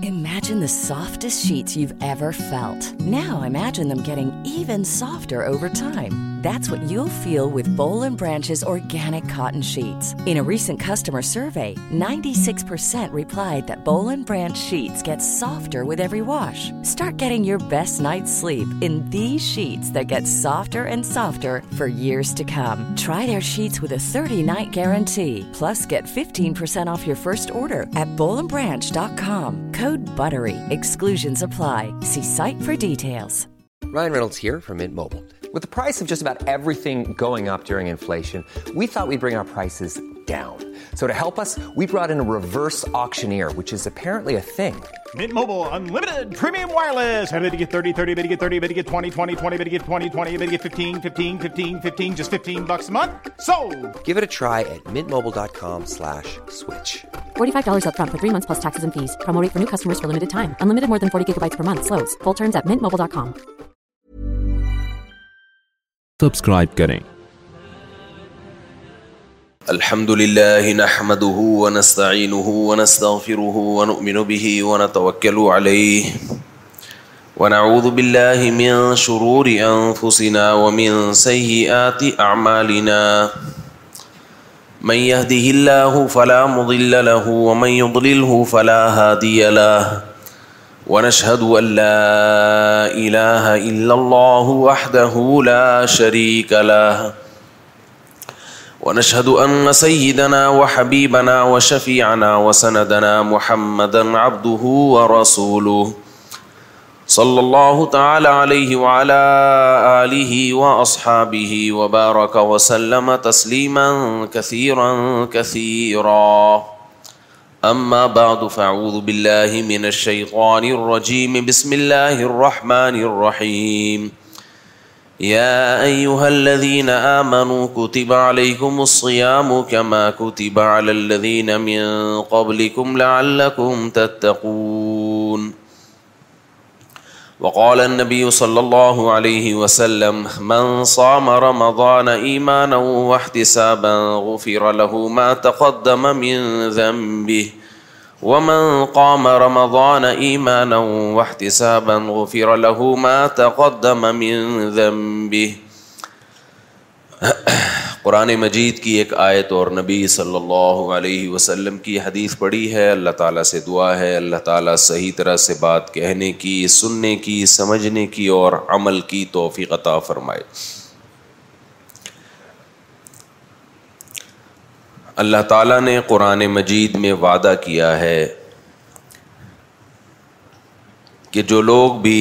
Imagine the softest sheets you've ever felt. Now imagine them getting even softer over time. That's what you'll feel with Boll & Branch's organic cotton sheets. In a recent customer survey, 96% replied that Boll & Branch sheets get softer with every wash. Start getting your best night's sleep in these sheets that get softer and softer for years to come. Try their sheets with a 30-night guarantee. Plus, get 15% off your first order at bollandbranch.com. Code BUTTERY. Exclusions apply. See site for details. Ryan Reynolds here from Mint Mobile. With the price of just about everything going up during inflation, we thought we'd bring our prices down. So to help us, we brought in a reverse auctioneer, which is apparently a thing. Mint Mobile Unlimited Premium Wireless. How to get 30, 30, how to get 30, how to get 20, 20, 20, how to get 20, 20, how to get 15, 15, 15, 15, just $15 a month? Sold! Give it a try at mintmobile.com/switch. $45 up front for 3 months plus taxes and fees. Promo rate for new customers for limited time. Unlimited more than 40 gigabytes per month. Slows full terms at mintmobile.com. Subscribe کریں. الحمد لله نحمده ونستعينه ونستغفره ونؤمن به ونتوكل عليه ونعوذ بالله من شرور أنفسنا ومن سيئات أعمالنا من يهده الله فلا مضل له ومن يضلله فلا هادي له ونشهد أن لا إله إلا الله وحده لا شريك له ونشهد أن سيدنا وحبيبنا وشفيعنا وسندنا محمدا عبده ورسوله صلى الله تعالى عليه وعلى آله وأصحابه وبارك وسلم تسليما كثيرا كثيرا. أما بعد فأعوذ بالله من الشيطان الرجيم. بسم الله الرحمن الرحيم. يا أيها الذين آمنوا كتب عليكم الصيام كما كتب على الذين من قبلكم لعلكم تتقون. وقال النبي صلى الله عليه وسلم من صام رمضان إيمانا واحتسابا غفر له ما تقدم من ذنبه ومن قام رمضان إيمانا واحتسابا غفر له ما تقدم من ذنبه. قرآن مجید کی ایک آیت اور نبی صلی اللہ علیہ وسلم کی حدیث پڑھی ہے. اللہ تعالیٰ سے دعا ہے اللہ تعالیٰ صحیح طرح سے بات کہنے کی، سننے کی، سمجھنے کی اور عمل کی توفیق عطا فرمائے. اللہ تعالیٰ نے قرآن مجید میں وعدہ کیا ہے کہ جو لوگ بھی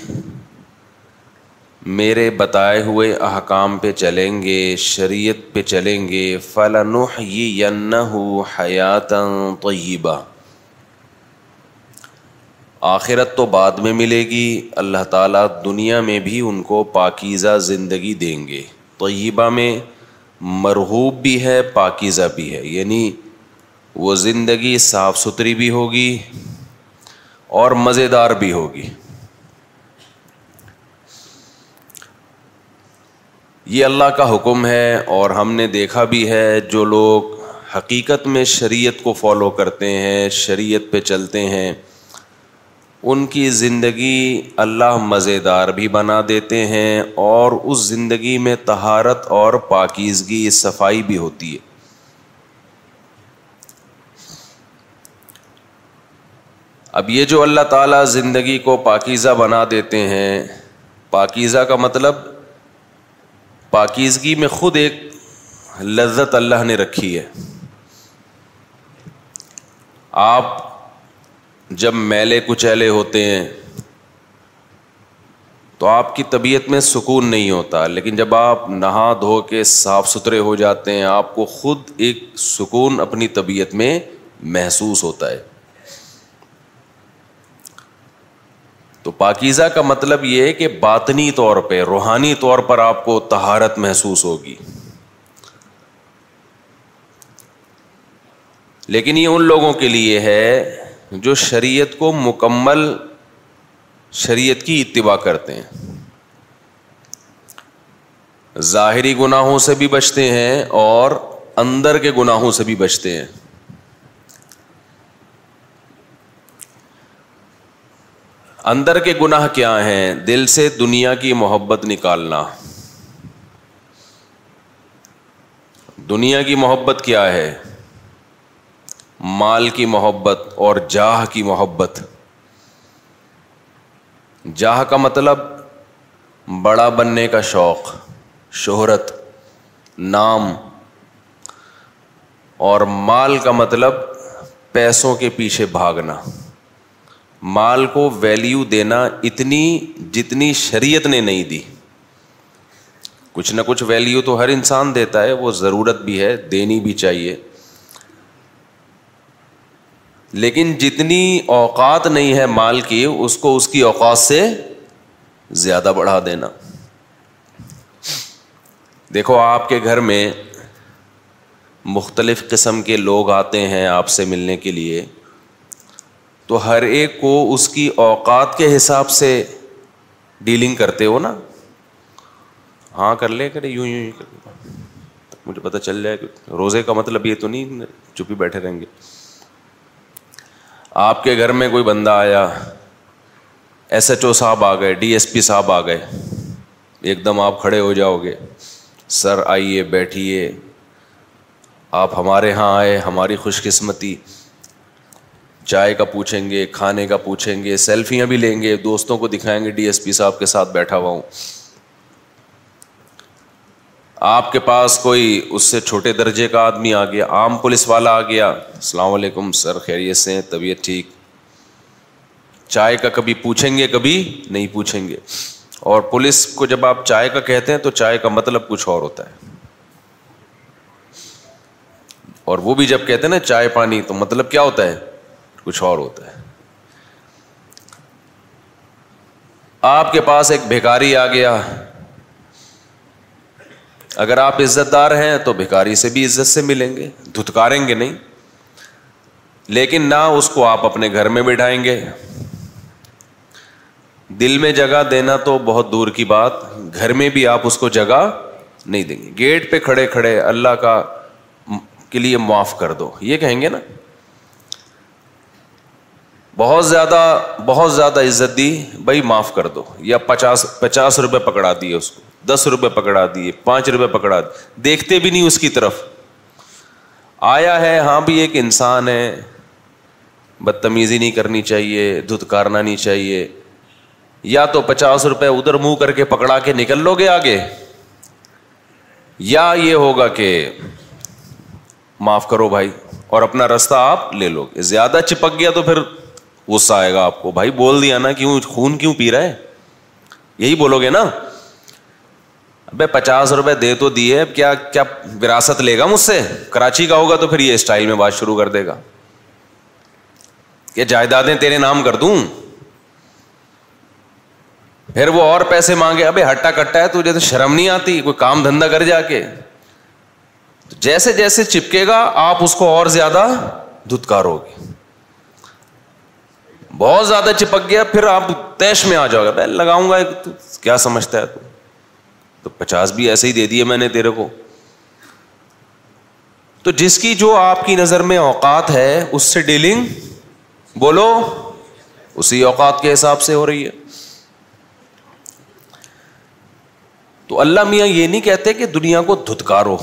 میرے بتائے ہوئے احکام پہ چلیں گے، شریعت پہ چلیں گے، فَلَنُحْيِيَنَّهُ حَيَاتًا طَيِّبَةً. آخرت تو بعد میں ملے گی، اللہ تعالیٰ دنیا میں بھی ان کو پاکیزہ زندگی دیں گے. طیبہ میں مرغوب بھی ہے، پاکیزہ بھی ہے، یعنی وہ زندگی صاف ستھری بھی ہوگی اور مزیدار بھی ہوگی. یہ اللہ کا حکم ہے اور ہم نے دیکھا بھی ہے جو لوگ حقیقت میں شریعت کو فالو کرتے ہیں، شریعت پہ چلتے ہیں، ان کی زندگی اللہ مزیدار بھی بنا دیتے ہیں اور اس زندگی میں طہارت اور پاکیزگی، صفائی بھی ہوتی ہے. اب یہ جو اللہ تعالیٰ زندگی کو پاکیزہ بنا دیتے ہیں، پاکیزہ کا مطلب پاکیزگی میں خود ایک لذت اللہ نے رکھی ہے. آپ جب میلے کچیلے ہوتے ہیں تو آپ کی طبیعت میں سکون نہیں ہوتا، لیکن جب آپ نہا دھو کے صاف ستھرے ہو جاتے ہیں آپ کو خود ایک سکون اپنی طبیعت میں محسوس ہوتا ہے. تو پاکیزہ کا مطلب یہ ہے کہ باطنی طور پہ، روحانی طور پر آپ کو طہارت محسوس ہوگی. لیکن یہ ان لوگوں کے لیے ہے جو شریعت کو مکمل شریعت کی اتباع کرتے ہیں، ظاہری گناہوں سے بھی بچتے ہیں اور اندر کے گناہوں سے بھی بچتے ہیں. اندر کے گناہ کیا ہیں؟ دل سے دنیا کی محبت نکالنا. دنیا کی محبت کیا ہے؟ مال کی محبت اور جاہ کی محبت. جاہ کا مطلب بڑا بننے کا شوق، شہرت، نام. اور مال کا مطلب پیسوں کے پیچھے بھاگنا. مال کو ویلیو دینا اتنی جتنی شریعت نے نہیں دی. کچھ نہ کچھ ویلیو تو ہر انسان دیتا ہے، وہ ضرورت بھی ہے، دینی بھی چاہیے، لیکن جتنی اوقات نہیں ہے مال کی اس کو اس کی اوقات سے زیادہ بڑھا دینا. دیکھو آپ کے گھر میں مختلف قسم کے لوگ آتے ہیں آپ سے ملنے کے لیے، تو ہر ایک کو اس کی اوقات کے حساب سے ڈیلنگ کرتے ہو نا. ہاں کر لے کرے، یوں یوں کر، مجھے پتہ چل جائے کہ روزے کا مطلب یہ تو نہیں چپ ہی بیٹھے رہیں گے. آپ کے گھر میں کوئی بندہ آیا، ایس ایچ او صاحب آ گئے، ڈی ایس پی صاحب آ گئے، ایک دم آپ کھڑے ہو جاؤ گے، سر آئیے بیٹھیے، آپ ہمارے ہاں آئے، ہماری خوش قسمتی. چائے کا پوچھیں گے، کھانے کا پوچھیں گے، سیلفیاں بھی لیں گے، دوستوں کو دکھائیں گے ڈی ایس پی صاحب کے ساتھ بیٹھا ہوا ہوں. آپ کے پاس کوئی اس سے چھوٹے درجے کا آدمی آ گیا، عام پولیس والا آ گیا، السلام علیکم سر، خیریت سے ہیں؟ طبیعت ٹھیک؟ چائے کا کبھی پوچھیں گے، کبھی نہیں پوچھیں گے. اور پولیس کو جب آپ چائے کا کہتے ہیں تو چائے کا مطلب کچھ اور ہوتا ہے، اور وہ بھی جب کہتے ہیں نا چائے پانی تو مطلب کیا ہوتا ہے؟ کچھ اور ہوتا ہے. آپ کے پاس ایک بھکاری آ گیا، اگر آپ عزت دار ہیں تو بھکاری سے بھی عزت سے ملیں گے، دھتکاریں گے نہیں، لیکن نہ اس کو آپ اپنے گھر میں بٹھائیں گے. دل میں جگہ دینا تو بہت دور کی بات، گھر میں بھی آپ اس کو جگہ نہیں دیں گے. گیٹ پہ کھڑے کھڑے اللہ کا کے لیے معاف کر دو یہ کہیں گے نا. بہت زیادہ عزت دی، بھائی معاف کر دو، یا 50 روپے پکڑا دیے اس کو، 10 روپے پکڑا دیے، 5 روپے پکڑا دیے، دیکھتے بھی نہیں اس کی طرف. آیا ہے ہاں بھی ایک انسان ہے، بدتمیزی نہیں کرنی چاہیے، دھتکارنا نہیں چاہیے. یا تو 50 روپے ادھر منہ کر کے پکڑا کے نکل لو گے آگے، یا یہ ہوگا کہ معاف کرو بھائی اور اپنا رستہ آپ لے لو گے. زیادہ چپک گیا تو پھر غصہ آئے گا آپ کو، بھائی بول دیا نا، کیوں خون کیوں پی رہا ہے، یہی بولو گے نا. ابے 50 روپے دے تو دیے، اب کیا وراثت لے گا مجھ سے؟ کراچی کا ہوگا تو پھر یہ اسٹائل میں بات شروع کر دے گا کہ جائیدادیں تیرے نام کر دوں. پھر وہ اور پیسے مانگے، ابے ہٹا کٹا ہے تجھے تو شرم نہیں آتی، کوئی کام دھندا کر جا کے. جیسے جیسے چپکے گا آپ اس کو اور زیادہ دھتکارو گے. بہت زیادہ چپک گیا پھر آپ تیش میں آ جاؤ گے، میں لگاؤں گا، کیا سمجھتا ہے تو 50 بھی ایسے ہی دے دیے میں نے تیرے کو. تو جس کی جو آپ کی نظر میں اوقات ہے اس سے ڈیلنگ بولو اسی اوقات کے حساب سے ہو رہی ہے. تو اللہ میاں یہ نہیں کہتے کہ دنیا کو دھتکارو،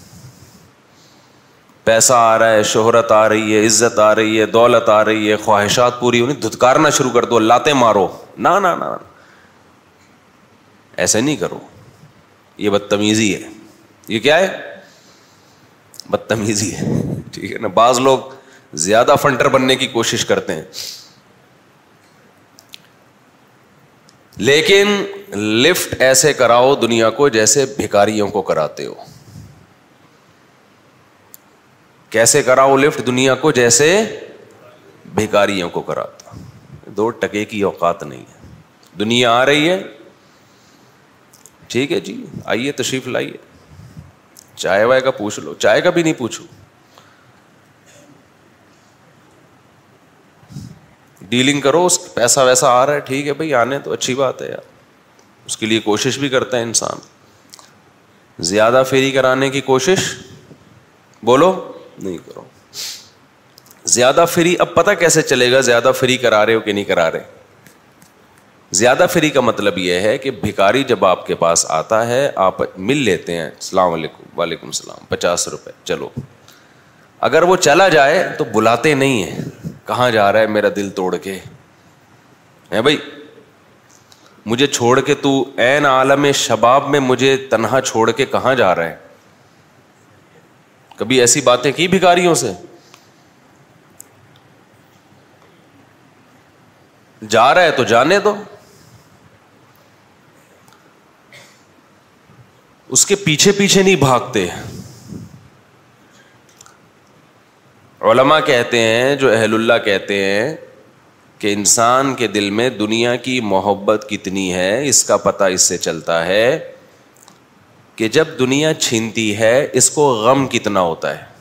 پیسہ آ رہا ہے، شہرت آ رہی ہے، عزت آ رہی ہے، دولت آ رہی ہے، خواہشات پوری ہونی، دھتکارنا شروع کر دو، لاتیں مارو. نہ نہ نہ، ایسے نہیں کرو، یہ بدتمیزی ہے. یہ کیا ہے؟ بدتمیزی ہے. ٹھیک ہے نا. بعض لوگ زیادہ فنٹر بننے کی کوشش کرتے ہیں، لیکن لفٹ ایسے کراؤ دنیا کو جیسے بھکاریوں کو کراتے ہو. کیسے کراؤ لفٹ دنیا کو؟ جیسے بھکاریوں کو کراتا. 2 ٹکے کی اوقات نہیں ہے. دنیا آ رہی ہے، ٹھیک ہے جی، آئیے تشریف لائیے، چائے وائے کا پوچھ لو، چائے کا بھی نہیں پوچھو. ڈیلنگ کرو، اس پیسہ ویسا آ رہا ہے، ٹھیک ہے بھائی، آنے تو اچھی بات ہے یار، اس کے لیے کوشش بھی کرتا ہے انسان. زیادہ فیری کرانے کی کوشش بولو نہیں کرو. زیادہ فری اب پتہ کیسے چلے گا زیادہ فری کرا رہے ہو کہ نہیں کرا رہے؟ زیادہ فری کا مطلب یہ ہے کہ بھکاری جب آپ کے پاس آتا ہے آپ مل لیتے ہیں, السلام علیکم, وعلیکم السلام, 50 روپے, چلو. اگر وہ چلا جائے تو بلاتے نہیں ہیں, کہاں جا رہا ہے میرا دل توڑ کے, ہے بھائی مجھے چھوڑ کے تو عین عالم شباب میں مجھے تنہا چھوڑ کے کہاں جا رہا ہے. کبھی ایسی باتیں کی بھکاریوں سے؟ جا رہا ہے تو جانے دو, اس کے پیچھے پیچھے نہیں بھاگتے. علماء کہتے ہیں, جو اہل اللہ کہتے ہیں کہ انسان کے دل میں دنیا کی محبت کتنی ہے اس کا پتہ اس سے چلتا ہے کہ جب دنیا چھینتی ہے اس کو غم کتنا ہوتا ہے.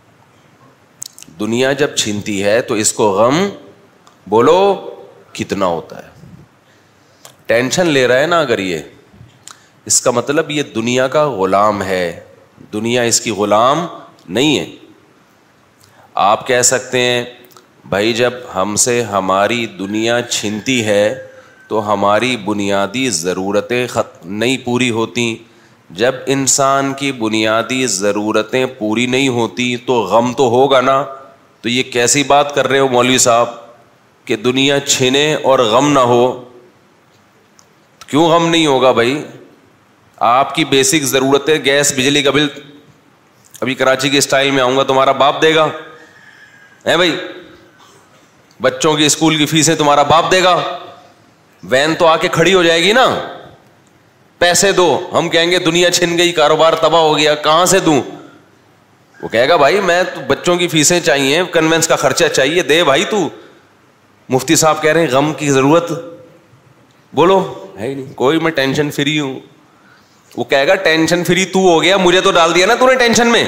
دنیا جب چھینتی ہے تو اس کو غم بولو کتنا ہوتا ہے. ٹینشن لے رہا ہے نا اگر یہ, اس کا مطلب یہ دنیا کا غلام ہے, دنیا اس کی غلام نہیں ہے. آپ کہہ سکتے ہیں بھائی جب ہم سے ہماری دنیا چھنتی ہے تو ہماری بنیادی ضرورتیں نہیں پوری ہوتی. جب انسان کی بنیادی ضرورتیں پوری نہیں ہوتی تو غم تو ہوگا نا. تو یہ کیسی بات کر رہے ہو مولوی صاحب کہ دنیا چھنے اور غم نہ ہو؟ کیوں غم نہیں ہوگا بھائی؟ آپ کی بیسک ضرورتیں, گیس بجلی کا بل, ابھی کراچی کے اسٹائل میں آؤں گا, تمہارا باپ دے گا ہے بھائی. بچوں کی اسکول کی فیسیں تمہارا باپ دے گا. وین تو آ کے کھڑی ہو جائے گی نا, پیسے دو. ہم کہیں گے دنیا چھن گئی, کاروبار تباہ ہو گیا, کہاں سے دوں؟ وہ کہے گا بھائی میں تو بچوں کی فیسیں چاہیے, کنوینس کا خرچہ چاہیے, دے بھائی تو. مفتی صاحب کہہ رہے ہیں غم کی ضرورت بولو ہے ہی نہیں کوئی, میں ٹینشن فری ہوں. وہ کہے گا ٹینشن فری تو ہو گیا, مجھے تو ڈال دیا نا تو نے ٹینشن میں.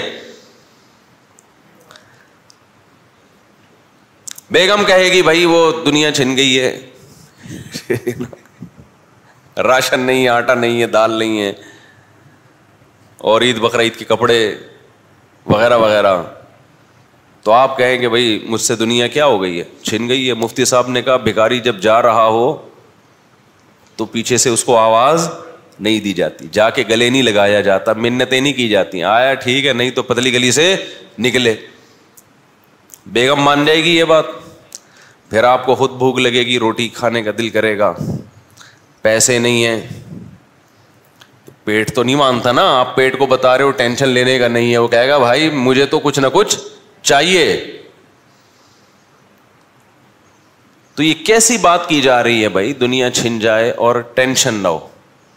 بیگم کہے گی بھائی وہ دنیا چھن گئی ہے, راشن نہیں ہے, آٹا نہیں ہے, دال نہیں ہے, اور عید بقرعید کے کپڑے وغیرہ وغیرہ. تو آپ کہیں کہ بھائی مجھ سے دنیا کیا ہو گئی ہے, چھن گئی ہے. مفتی صاحب نے کہا بھکاری جب جا رہا ہو تو پیچھے سے اس کو آواز نہیں دی جاتی, جا کے گلے نہیں لگایا جاتا, منتیں نہیں کی جاتی, آیا ٹھیک ہے نہیں تو پتلی گلی سے نکلے. بیگم مان جائے گی یہ بات, پھر آپ کو خود بھوک لگے گی, روٹی کھانے کا دل کرے گا, پیسے نہیں ہیں. پیٹ تو نہیں مانتا نا, آپ پیٹ کو بتا رہے ہو ٹینشن لینے کا نہیں ہے, وہ کہے گا بھائی مجھے تو کچھ نہ کچھ چاہیے. تو یہ کیسی بات کی جا رہی ہے بھائی, دنیا چھن جائے اور ٹینشن نہ ہو.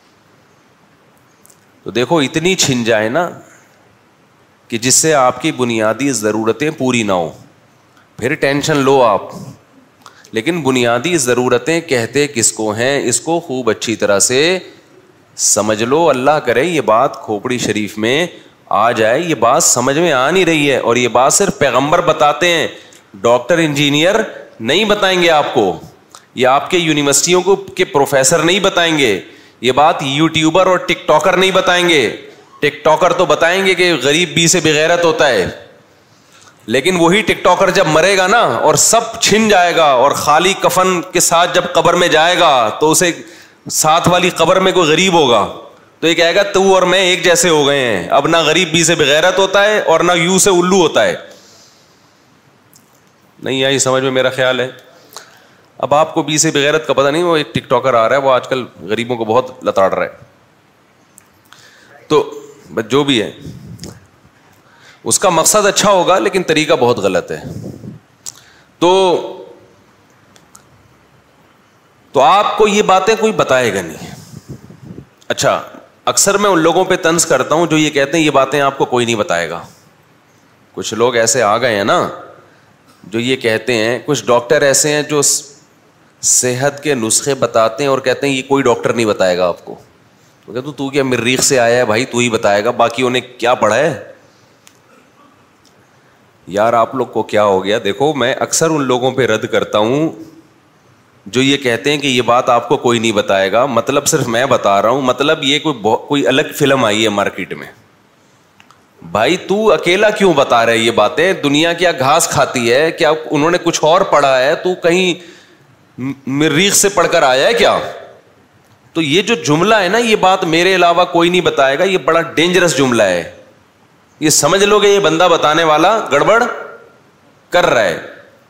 تو دیکھو اتنی چھن جائے نا کہ جس سے آپ کی بنیادی ضرورتیں پوری نہ ہو, پھر ٹینشن لو آپ. لیکن بنیادی ضرورتیں کہتے کس کو ہیں, اس کو خوب اچھی طرح سے سمجھ لو. اللہ کرے یہ بات کھوپڑی شریف میں آ جائے. یہ بات سمجھ میں آ نہیں رہی ہے, اور یہ بات صرف پیغمبر بتاتے ہیں, ڈاکٹر انجینئر نہیں بتائیں گے آپ کو, یہ آپ کے یونیورسٹیوں کو کے پروفیسر نہیں بتائیں گے, یہ بات یوٹیوبر اور ٹک ٹاکر نہیں بتائیں گے. ٹک ٹاکر تو بتائیں گے کہ غریب بی سے بغیرت ہوتا ہے, لیکن وہی ٹک ٹاکر جب مرے گا نا اور سب چھن جائے گا اور خالی کفن کے ساتھ جب قبر میں جائے گا تو اسے ساتھ والی قبر میں کوئی غریب ہوگا تو یہ کہے گا تو اور میں ایک جیسے ہو گئے ہیں. اب نہ غریب بی سے بغیرت ہوتا ہے اور نہ یو سے الو ہوتا ہے. نہیں آئی سمجھ میں میرا خیال ہے. اب آپ کو بی سے بغیرت کا پتہ نہیں, وہ ایک ٹک ٹاکر آ رہا ہے, وہ آج کل غریبوں کو بہت لتاڑ رہا ہے. تو بس جو بھی ہے اس کا مقصد اچھا ہوگا لیکن طریقہ بہت غلط ہے. تو آپ کو یہ باتیں کوئی بتائے گا نہیں. اچھا اکثر میں ان لوگوں پہ طنز کرتا ہوں جو یہ کہتے ہیں یہ باتیں آپ کو کوئی نہیں بتائے گا. کچھ لوگ ایسے آ گئے ہیں نا جو یہ کہتے ہیں, کچھ ڈاکٹر ایسے ہیں جو صحت کے نسخے بتاتے ہیں اور کہتے ہیں یہ کوئی ڈاکٹر نہیں بتائے گا آپ کو. تو کہتا تو کیا مریخ سے آیا ہے بھائی, تو ہی بتائے گا, باقیوں نے کیا پڑھا ہے. یار آپ لوگ کو کیا ہو گیا. دیکھو میں اکثر ان لوگوں پہ رد کرتا ہوں جو یہ کہتے ہیں کہ یہ بات آپ کو کوئی نہیں بتائے گا, مطلب صرف میں بتا رہا ہوں, مطلب یہ کوئی الگ فلم آئی ہے مارکیٹ میں. بھائی تو اکیلا کیوں بتا رہے یہ باتیں, دنیا کیا گھاس کھاتی ہے, کیا انہوں نے کچھ اور پڑھا ہے, تو کہیں مریخ سے پڑھ کر آیا ہے کیا؟ تو یہ جو جملہ ہے نا, یہ بات میرے علاوہ کوئی نہیں بتائے گا, یہ بڑا ڈینجرس جملہ ہے. یہ سمجھ لو کہ یہ بندہ بتانے والا گڑبڑ کر رہا ہے.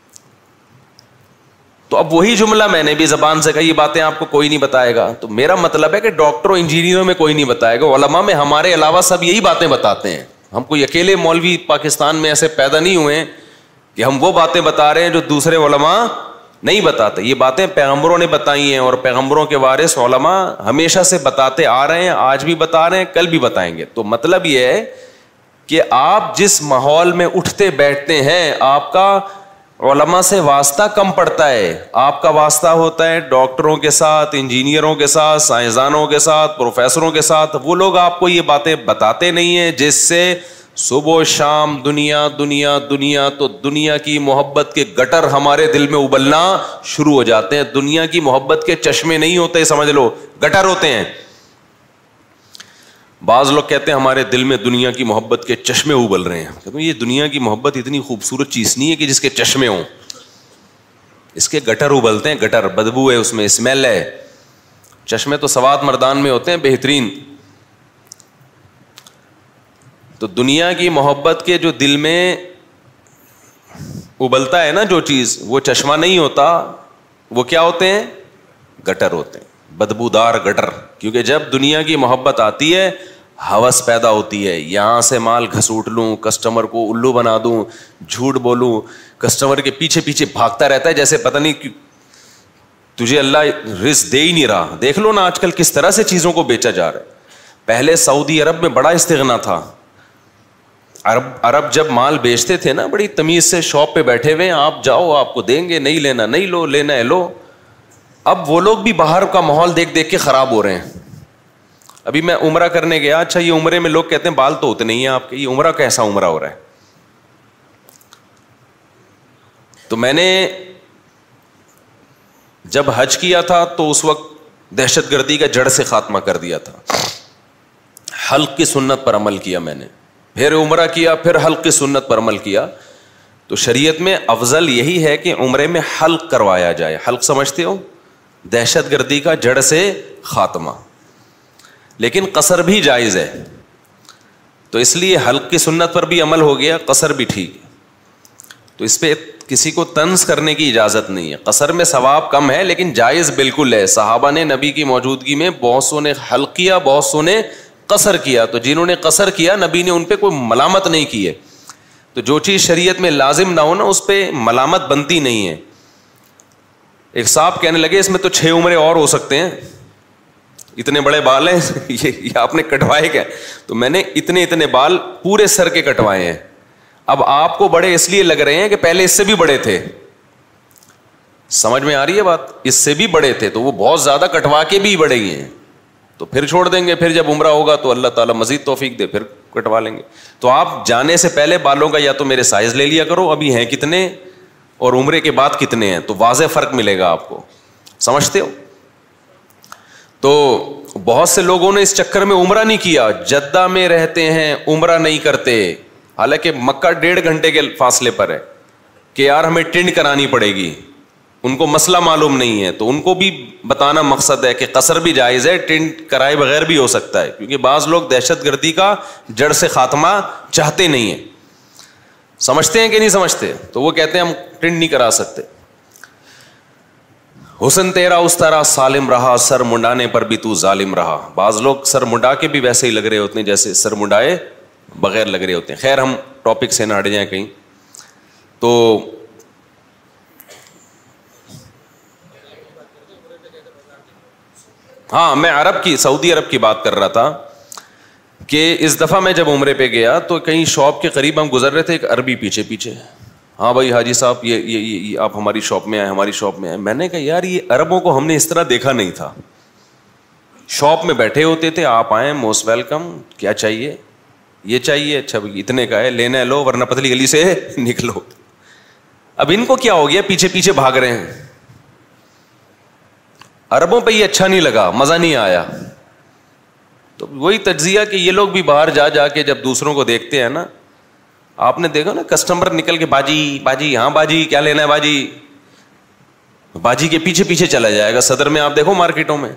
تو اب وہی جملہ میں نے بھی زبان سے کہا, یہ باتیں آپ کو کوئی نہیں بتائے گا. تو میرا مطلب ہے کہ ڈاکٹروں انجینئروں میں کوئی نہیں بتائے گا, علماء میں ہمارے علاوہ سب یہی باتیں بتاتے ہیں. ہم کوئی اکیلے مولوی پاکستان میں ایسے پیدا نہیں ہوئے کہ ہم وہ باتیں بتا رہے ہیں جو دوسرے علماء نہیں بتاتے. یہ باتیں پیغمبروں نے بتائی ہیں, اور پیغمبروں کے وارث علماء ہمیشہ سے بتاتے آ رہے ہیں, آج بھی بتا رہے ہیں, کل بھی بتائیں گے. تو مطلب یہ ہے کہ آپ جس ماحول میں اٹھتے بیٹھتے ہیں, آپ کا علماء سے واسطہ کم پڑتا ہے. آپ کا واسطہ ہوتا ہے ڈاکٹروں کے ساتھ, انجینئروں کے ساتھ, سائنسدانوں کے ساتھ, پروفیسروں کے ساتھ. وہ لوگ آپ کو یہ باتیں بتاتے نہیں ہیں, جس سے صبح و شام دنیا دنیا دنیا, تو دنیا کی محبت کے گٹر ہمارے دل میں ابلنا شروع ہو جاتے ہیں. دنیا کی محبت کے چشمے نہیں ہوتے, سمجھ لو گٹر ہوتے ہیں. بعض لوگ کہتے ہیں ہمارے دل میں دنیا کی محبت کے چشمے ابل رہے ہیں. کہتے ہیں یہ دنیا کی محبت اتنی خوبصورت چیز نہیں ہے کہ جس کے چشمے ہوں, اس کے گٹر ابلتے ہیں. گٹر بدبو ہے, اس میں اسمیل ہے. چشمے تو سوات مردان میں ہوتے ہیں بہترین. تو دنیا کی محبت کے جو دل میں ابلتا ہے نا جو چیز, وہ چشمہ نہیں ہوتا, وہ کیا ہوتے ہیں؟ گٹر ہوتے ہیں, بدبودار گٹر. کیونکہ جب دنیا کی محبت آتی ہے ہوس پیدا ہوتی ہے, یہاں سے مال گھسوٹ لوں, کسٹمر کو الو بنا دوں, جھوٹ بولوں, کسٹمر کے پیچھے پیچھے بھاگتا رہتا ہے جیسے پتہ نہیں تجھے اللہ رزق دے ہی نہیں رہا. دیکھ لو نا آج کل کس طرح سے چیزوں کو بیچا جا رہا ہے. پہلے سعودی عرب میں بڑا استغنا تھا. عرب جب مال بیچتے تھے نا, بڑی تمیز سے شاپ پہ بیٹھے ہوئے, آپ جاؤ آپ کو دیں گے, نہیں لینا نہیں لو, لینا ہے لو. اب وہ لوگ بھی باہر کا ماحول دیکھ دیکھ کے خراب ہو رہے ہیں. ابھی میں عمرہ کرنے گیا, اچھا یہ عمرے میں لوگ کہتے ہیں بال تو ہوتے نہیں ہیں آپ کے, یہ عمرہ کیسا عمرہ ہو رہا ہے؟ تو میں نے جب حج کیا تھا تو اس وقت دہشت گردی کا جڑ سے خاتمہ کر دیا تھا. حلق کی سنت پر عمل کیا میں نے, پھر عمرہ کیا, پھر حلق کی سنت پر عمل کیا. تو شریعت میں افضل یہی ہے کہ عمرے میں حلق کروایا جائے. حلق سمجھتے ہو؟ دہشت گردی کا جڑ سے خاتمہ. لیکن قصر بھی جائز ہے, تو اس لیے حلق کی سنت پر بھی عمل ہو گیا, قصر بھی ٹھیک ہے. تو اس پہ کسی کو طنز کرنے کی اجازت نہیں ہے. قصر میں ثواب کم ہے لیکن جائز بالکل ہے. صحابہ نے نبی کی موجودگی میں بہت سو نے حلق کیا, بہت سو نے قصر کیا. تو جنہوں نے قصر کیا نبی نے ان پہ کوئی ملامت نہیں کی ہے. تو جو چیز شریعت میں لازم نہ ہو نا, اس پہ ملامت بنتی نہیں ہے. ایک صاحب کہنے لگے اس میں تو 6 عمرے اور ہو سکتے ہیں, اتنے بڑے بال ہیں, یہ آپ نے کٹوائے کیا؟ تو میں نے اتنے بال پورے سر کے کٹوائے ہیں. اب آپ کو بڑے اس لیے لگ رہے ہیں کہ پہلے اس سے بھی بڑے تھے. سمجھ میں آ رہی ہے بات؟ اس سے بھی بڑے تھے تو وہ بہت زیادہ کٹوا کے بھی بڑے ہی ہیں. تو پھر چھوڑ دیں گے, پھر جب عمرہ ہوگا تو اللہ تعالیٰ مزید توفیق دے پھر کٹوا لیں گے. تو آپ جانے سے پہلے بالوں کا یا تو میرے سائز لے لیا کرو, ابھی ہیں کتنے اور عمرے کے بعد کتنے ہیں, تو واضح فرق ملے گا آپ کو. سمجھتے ہو؟ تو بہت سے لوگوں نے اس چکر میں عمرہ نہیں کیا, جدہ میں رہتے ہیں عمرہ نہیں کرتے, حالانکہ مکہ 1.5 گھنٹے کے فاصلے پر ہے, کہ یار ہمیں ٹینٹ کرانی پڑے گی. ان کو مسئلہ معلوم نہیں ہے, تو ان کو بھی بتانا مقصد ہے کہ قصر بھی جائز ہے, ٹینٹ کرائے بغیر بھی ہو سکتا ہے. کیونکہ بعض لوگ دہشت گردی کا جڑ سے خاتمہ چاہتے نہیں ہیں. سمجھتے ہیں کہ نہیں سمجھتے؟ تو وہ کہتے ہیں ہم ٹینٹ نہیں کرا سکتے. حسن تیرا اس طرح سالم رہا, سر منڈانے پر بھی تو ظالم رہا. بعض لوگ سر منڈا کے بھی ویسے ہی لگ رہے ہوتے ہیں جیسے سر منڈائے بغیر لگ رہے ہوتے ہیں. خیر ہم ٹاپک سے نہ ہٹ جائیں کہیں. تو ہاں, میں سعودی عرب کی بات کر رہا تھا کہ اس دفعہ میں جب عمرے پہ گیا تو کہیں شاپ کے قریب ہم گزر رہے تھے, ایک عربی پیچھے, ہاں بھائی حاجی صاحب یہ آپ ہماری شاپ میں آئے, ہماری شاپ میں آئے. میں نے کہا یار یہ عربوں کو ہم نے اس طرح دیکھا نہیں تھا. شاپ میں بیٹھے ہوتے تھے, آپ آئیں موسٹ ویلکم, کیا چاہیے, یہ چاہیے, اچھا اتنے کا ہے, لینا ہے لو ورنہ پتلی گلی سے نکلو. اب ان کو کیا ہو گیا, پیچھے بھاگ رہے ہیں. عربوں پہ یہ اچھا نہیں لگا, مزہ نہیں آیا. تو وہی تجزیہ کہ یہ لوگ بھی باہر جا کے جب دوسروں کو دیکھتے ہیں نا, آپ نے دیکھا نا کسٹمر نکل کے باجی, ہاں باجی کیا لینا ہے باجی, باجی کے پیچھے پیچھے چلا جائے گا. صدر میں آپ دیکھو مارکیٹوں میں.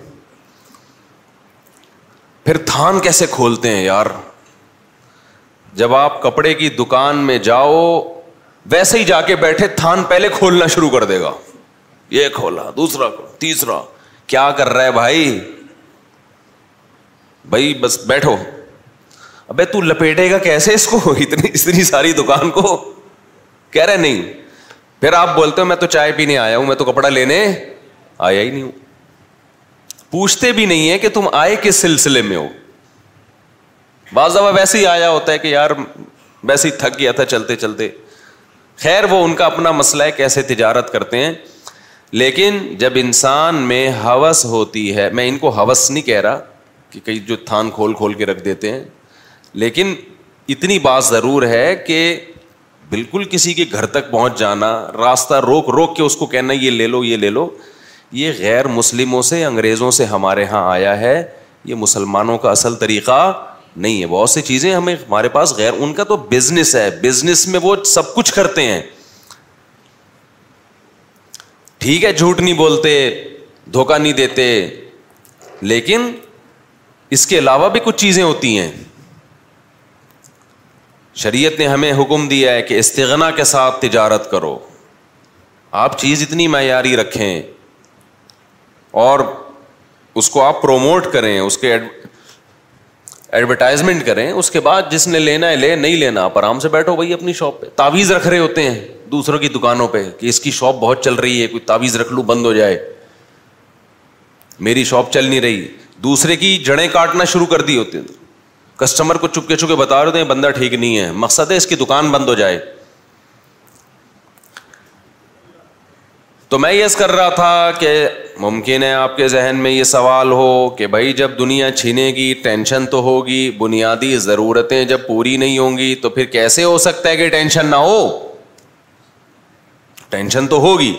پھر تھان کیسے کھولتے ہیں یار, جب آپ کپڑے کی دکان میں جاؤ ویسے ہی جا کے بیٹھے تھان پہلے کھولنا شروع کر دے گا. یہ کھولا, دوسرا, تیسرا. کیا کر رہا ہے بھائی؟ بھائی بس بیٹھو. ابے تو لپیٹے گا کیسے اس کو, اتنی ساری دکان کو؟ کہہ رہے نہیں. پھر آپ بولتے ہو میں تو چائے پینے آیا ہوں, میں تو کپڑا لینے آیا ہی نہیں ہوں. پوچھتے بھی نہیں ہے کہ تم آئے کس سلسلے میں ہو. بعض دفعہ ویسے ہی آیا ہوتا ہے کہ یار ویسے ہی تھک گیا تھا چلتے چلتے. خیر وہ ان کا اپنا مسئلہ ہے کیسے تجارت کرتے ہیں. لیکن جب انسان میں ہوس ہوتی ہے, میں ان کو ہوس نہیں کہہ رہا کہ کئی جو تھان کھول کھول کے رکھ دیتے ہیں, لیکن اتنی بات ضرور ہے کہ بالکل کسی کے گھر تک پہنچ جانا, راستہ روک روک کے اس کو کہنا یہ لے لو یہ لے لو, یہ غیر مسلموں سے, انگریزوں سے ہمارے ہاں آیا ہے. یہ مسلمانوں کا اصل طریقہ نہیں ہے. بہت سی چیزیں ہمارے پاس غیر, ان کا تو بزنس ہے, بزنس میں وہ سب کچھ کرتے ہیں. ٹھیک ہے جھوٹ نہیں بولتے, دھوکہ نہیں دیتے, لیکن اس کے علاوہ بھی کچھ چیزیں ہوتی ہیں. شریعت نے ہمیں حکم دیا ہے کہ استغنا کے ساتھ تجارت کرو. آپ چیز اتنی معیاری رکھیں اور اس کو آپ پروموٹ کریں, اس کے ایڈورٹائزمنٹ کریں, اس کے بعد جس نے لینا ہے لے, نہیں لینا آپ آرام سے بیٹھو بھائی اپنی شاپ پہ. تعویذ رکھ رہے ہوتے ہیں دوسروں کی دکانوں پہ کہ اس کی شاپ بہت چل رہی ہے, کوئی تعویذ رکھ لوں بند ہو جائے, میری شاپ چل نہیں رہی. دوسرے کی جڑیں کاٹنا شروع کر دی ہوتی ہیں. کسٹمر کو چپکے چپکے بتا رہے ہیں بندہ ٹھیک نہیں ہے, مقصد ہے اس کی دکان بند ہو جائے. تو میں یہ کر رہا تھا کہ ممکن ہے آپ کے ذہن میں یہ سوال ہو کہ بھائی جب دنیا چھینے گی ٹینشن تو ہوگی, بنیادی ضرورتیں جب پوری نہیں ہوں گی تو پھر کیسے ہو سکتا ہے کہ ٹینشن نہ ہو؟ ٹینشن تو ہوگی.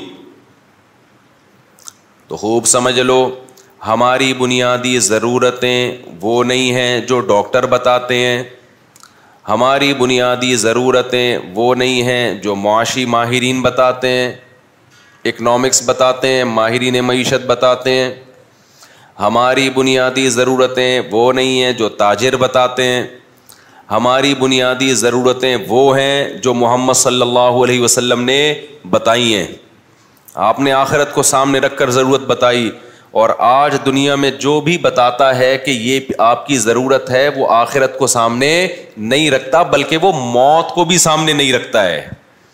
تو خوب سمجھ لو, ہماری بنیادی ضرورتیں وہ نہیں ہیں جو ڈاکٹر بتاتے ہیں, ہماری بنیادی ضرورتیں وہ نہیں ہیں جو معاشی ماہرین بتاتے ہیں, اکنامکس بتاتے ہیں, ماہرین معیشت بتاتے ہیں. ہماری بنیادی ضرورتیں وہ نہیں ہیں جو تاجر بتاتے ہیں, ہماری بنیادی ضرورتیں وہ ہیں جو محمد صلی اللہ علیہ وسلم نے بتائی ہیں. آپ نے آخرت کو سامنے رکھ کر ضرورت بتائی, اور آج دنیا میں جو بھی بتاتا ہے کہ یہ آپ کی ضرورت ہے وہ آخرت کو سامنے نہیں رکھتا, بلکہ وہ موت کو بھی سامنے نہیں رکھتا ہے.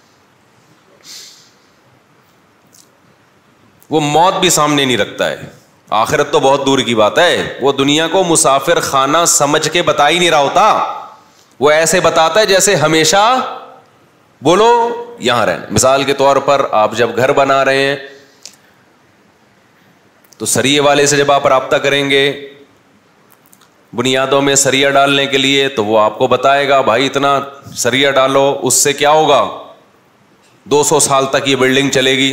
وہ موت بھی سامنے نہیں رکھتا ہے. آخرت تو بہت دور کی بات ہے, وہ دنیا کو مسافر خانہ سمجھ کے بتا ہی نہیں رہا ہوتا. وہ ایسے بتاتا ہے جیسے ہمیشہ بولو یہاں رہنا. مثال کے طور پر آپ جب گھر بنا رہے ہیں تو سریے والے سے جب آپ رابطہ کریں گے بنیادوں میں سریا ڈالنے کے لیے, تو وہ آپ کو بتائے گا بھائی اتنا سریا ڈالو, اس سے کیا ہوگا 200 سال تک یہ بلڈنگ چلے گی.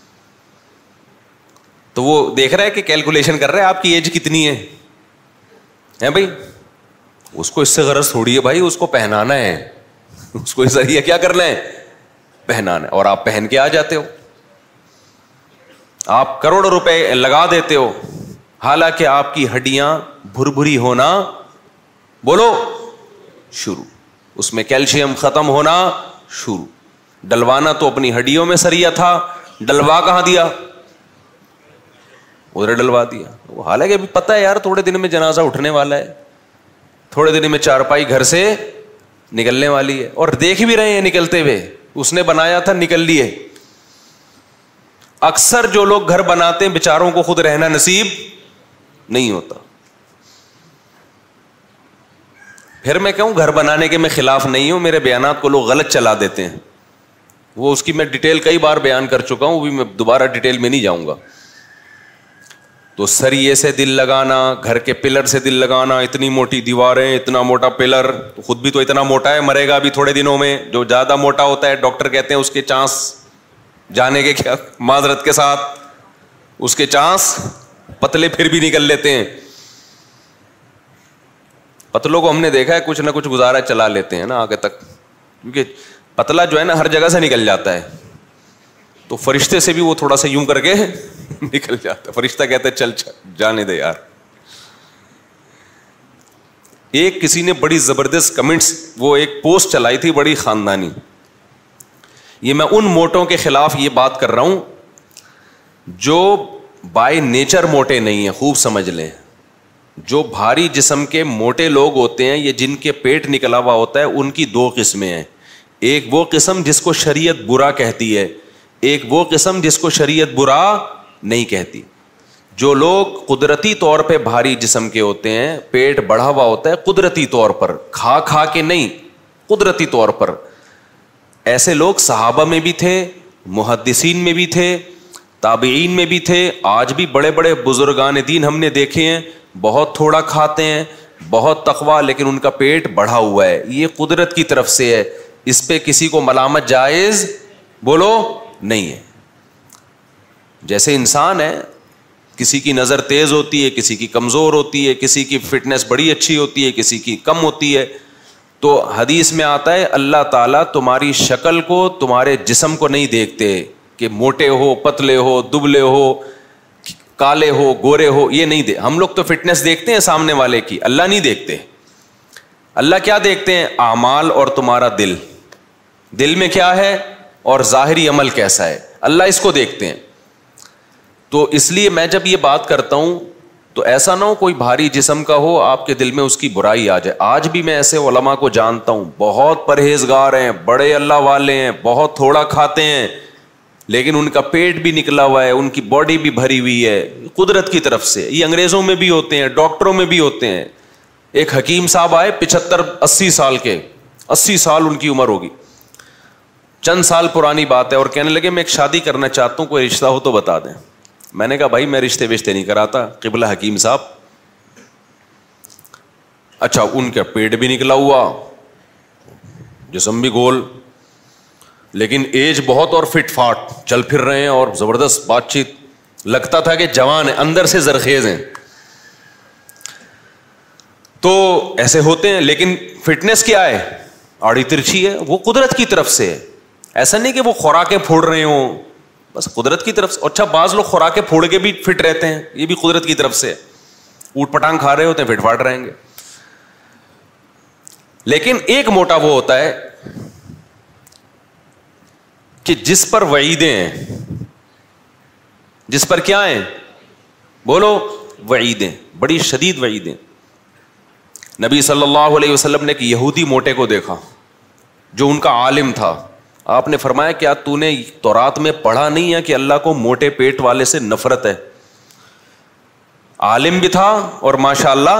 تو وہ دیکھ رہا ہے کہ کیلکولیشن کر رہا ہے آپ کی ایج کتنی ہے بھائی, اس کو اس سے غرض تھوڑی ہے بھائی, اس کو پہنانا ہے, اس کو سریا کیا کرنا ہے پہنانا ہے, اور آپ پہن کے آ جاتے ہو. آپ کروڑوں روپے لگا دیتے ہو, حالانکہ آپ کی ہڈیاں بھربھری ہونا بولو شروع, اس میں کیلشیم ختم ہونا شروع. ڈلوانا تو اپنی ہڈیوں میں سریا تھا, ڈلوا کہاں دیا؟ ادھر ڈلوا دیا. حالانکہ ابھی پتہ ہے یار تھوڑے دن میں جنازہ اٹھنے والا ہے, تھوڑے دن میں چارپائی گھر سے نکلنے والی ہے, اور دیکھ بھی رہے ہیں نکلتے ہوئے, اس نے بنایا تھا نکل لیے. اکثر جو لوگ گھر بناتے ہیں بیچاروں کو خود رہنا نصیب نہیں ہوتا. پھر میں کہوں گھر بنانے کے میں خلاف نہیں ہوں, میرے بیانات کو لوگ غلط چلا دیتے ہیں, وہ اس کی میں ڈیٹیل کئی بار بیان کر چکا ہوں, بھی میں دوبارہ ڈیٹیل میں نہیں جاؤں گا. تو سریے سے دل لگانا, گھر کے پلر سے دل لگانا, اتنی موٹی دیواریں, اتنا موٹا پلر, تو خود بھی تو اتنا موٹا ہے, مرے گا بھی تھوڑے دنوں میں. جو زیادہ موٹا ہوتا ہے ڈاکٹر کہتے ہیں اس کے چانس جانے کے, کیا معذرت کے ساتھ, اس کے چانس پتلے پھر بھی نکل لیتے ہیں. پتلوں کو ہم نے دیکھا ہے کچھ نہ کچھ گزارا چلا لیتے ہیں نا آگے تک, کیونکہ پتلا جو ہے نا ہر جگہ سے نکل جاتا ہے. تو فرشتے سے بھی وہ تھوڑا سا یوں کر کے نکل جاتا. فرشتہ کہتا ہے چل جانے دے یار. ایک کسی نے بڑی زبردست کمنٹس, وہ ایک پوسٹ چلائی تھی بڑی خاندانی. یہ میں ان موٹوں کے خلاف یہ بات کر رہا ہوں جو بائی نیچر موٹے نہیں ہیں. خوب سمجھ لیں, جو بھاری جسم کے موٹے لوگ ہوتے ہیں, یہ جن کے پیٹ نکلا ہوا ہوتا ہے, ان کی دو قسمیں ہیں. ایک وہ قسم جس کو شریعت برا کہتی ہے, ایک وہ قسم جس کو شریعت برا نہیں کہتی. جو لوگ قدرتی طور پہ بھاری جسم کے ہوتے ہیں, پیٹ بڑھا ہوا ہوتا ہے قدرتی طور پر, کھا کھا کے نہیں, قدرتی طور پر, ایسے لوگ صحابہ میں بھی تھے, محدثین میں بھی تھے, تابعین میں بھی تھے. آج بھی بڑے بڑے بزرگان دین ہم نے دیکھے ہیں, بہت تھوڑا کھاتے ہیں, بہت تقویٰ, لیکن ان کا پیٹ بڑھا ہوا ہے. یہ قدرت کی طرف سے ہے, اس پہ کسی کو ملامت جائز بولو نہیں ہے. جیسے انسان ہے, کسی کی نظر تیز ہوتی ہے, کسی کی کمزور ہوتی ہے, کسی کی فٹنس بڑی اچھی ہوتی ہے, کسی کی کم ہوتی ہے. تو حدیث میں آتا ہے اللہ تعالیٰ تمہاری شکل کو, تمہارے جسم کو نہیں دیکھتے کہ موٹے ہو, پتلے ہو, دبلے ہو, کالے ہو, گورے ہو, یہ نہیں ہم لوگ تو فٹنس دیکھتے ہیں سامنے والے کی, اللہ نہیں دیکھتے. اللہ کیا دیکھتے ہیں؟ اعمال اور تمہارا دل, دل میں کیا ہے اور ظاہری عمل کیسا ہے, اللہ اس کو دیکھتے ہیں. تو اس لیے میں جب یہ بات کرتا ہوں تو ایسا نہ ہو کوئی بھاری جسم کا ہو آپ کے دل میں اس کی برائی آ جائے. آج بھی میں ایسے علماء کو جانتا ہوں, بہت پرہیزگار ہیں, بڑے اللہ والے ہیں, بہت تھوڑا کھاتے ہیں, لیکن ان کا پیٹ بھی نکلا ہوا ہے, ان کی باڈی بھی بھری ہوئی ہے, قدرت کی طرف سے. یہ انگریزوں میں بھی ہوتے ہیں, ڈاکٹروں میں بھی ہوتے ہیں. ایک حکیم صاحب آئے 75-80 سال کے, 80 سال ان کی عمر ہوگی, چند سال پرانی بات ہے, اور کہنے لگے میں ایک شادی کرنا چاہتا ہوں, کوئی رشتہ ہو تو بتا دیں. میں نے کہا بھائی میں رشتے وشتے نہیں کراتا, قبلہ حکیم صاحب. اچھا, ان کا پیٹ بھی نکلا ہوا, جسم بھی گول, لیکن ایج بہت اور فٹ فاٹ, چل پھر رہے ہیں اور زبردست بات چیت, لگتا تھا کہ جوان ہیں, اندر سے زرخیز ہیں. تو ایسے ہوتے ہیں, لیکن فٹنس کیا ہے؟ آڑی ترچھی ہے, وہ قدرت کی طرف سے ہے. ایسا نہیں کہ وہ خوراکیں پھوڑ رہے ہوں, بس قدرت کی طرف سے. اچھا, بعض لوگ خوراکیں پھوڑ کے بھی فٹ رہتے ہیں, یہ بھی قدرت کی طرف سے. اوٹ پٹانگ کھا رہے ہوتے ہیں, فٹ فاٹ رہیں گے. لیکن ایک موٹا وہ ہوتا ہے کہ جس پر وعیدیں ہیں, جس پر کیا ہیں بولو, وعیدیں, بڑی شدید وعیدیں. نبی صلی اللہ علیہ وسلم نے ایک یہودی موٹے کو دیکھا جو ان کا عالم تھا. آپ نے فرمایا کیا تو نے تورات میں پڑھا نہیں ہے کہ اللہ کو موٹے پیٹ والے سے نفرت ہے؟ عالم بھی تھا اور ماشاءاللہ,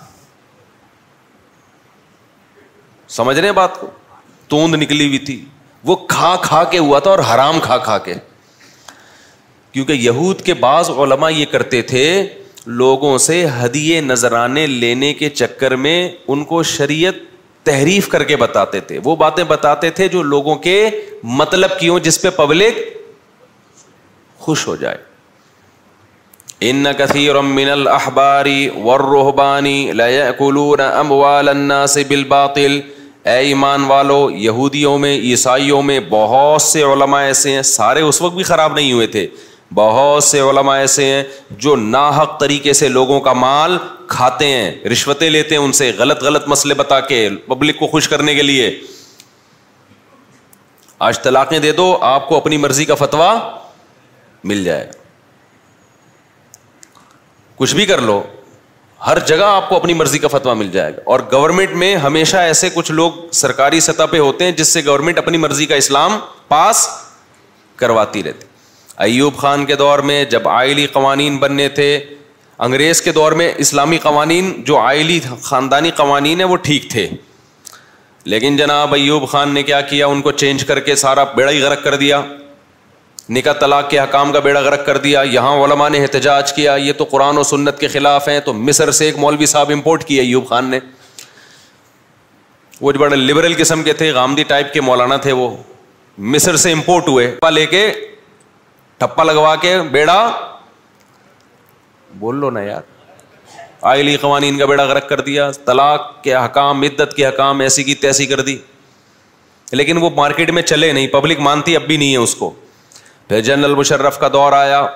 سمجھ رہے ہیں بات کو, توند نکلی ہوئی تھی. وہ کھا کھا کے ہوا تھا, اور حرام کھا کھا کے. کیونکہ یہود کے بعض علماء یہ کرتے تھے, لوگوں سے ہدیے نذرانے لینے کے چکر میں ان کو شریعت تحریف کر کے بتاتے تھے. وہ باتیں بتاتے تھے جو لوگوں کے مطلب کی ہوں, جس پہ پبلک خوش ہو جائے. ان کثیر من الاحبار والرهبان لا یاکلون اموال الناس بالباطل. اے ایمان والو, یہودیوں میں, عیسائیوں میں بہت سے علماء ایسے ہیں, سارے اس وقت بھی خراب نہیں ہوئے تھے, بہت سے علماء ایسے ہیں جو ناحق طریقے سے لوگوں کا مال کھاتے ہیں, رشوتیں لیتے ہیں ان سے, غلط غلط مسئلے بتا کے پبلک کو خوش کرنے کے لیے. آج طلاقیں دے دو, آپ کو اپنی مرضی کا فتویٰ مل جائے, کچھ بھی کر لو, ہر جگہ آپ کو اپنی مرضی کا فتویٰ مل جائے گا. اور گورنمنٹ میں ہمیشہ ایسے کچھ لوگ سرکاری سطح پہ ہوتے ہیں جس سے گورنمنٹ اپنی مرضی کا اسلام پاس کرواتی رہتی. ایوب خان کے دور میں جب آئلی قوانین بننے تھے, انگریز کے دور میں اسلامی قوانین جو آئلی خاندانی قوانین ہیں وہ ٹھیک تھے, لیکن جناب ایوب خان نے کیا کیا, ان کو چینج کر کے سارا بیڑا ہی غرق کر دیا, نکاح طلاق کے حکام کا بیڑا غرق کر دیا. یہاں علماء نے احتجاج کیا, یہ تو قرآن و سنت کے خلاف ہیں. تو مصر سے ایک مولوی صاحب امپورٹ کیا ایوب خان نے, وہ جو بڑے لبرل قسم کے تھے, غامدی ٹائپ کے مولانا تھے, وہ مصر سے امپورٹ ہوئے, لے کے ٹھپا لگوا کے بیڑا, بول لو نا یار, آئلی قوانین کا بیڑا غرق کر دیا. طلاق کے حکام, عدت کے حکام ایسی کی تیسی کر دی, لیکن وہ مارکیٹ میں چلے نہیں, پبلک مانتی اب بھی نہیں ہے اس کو. پھر جنرل مشرف کا دور آیا.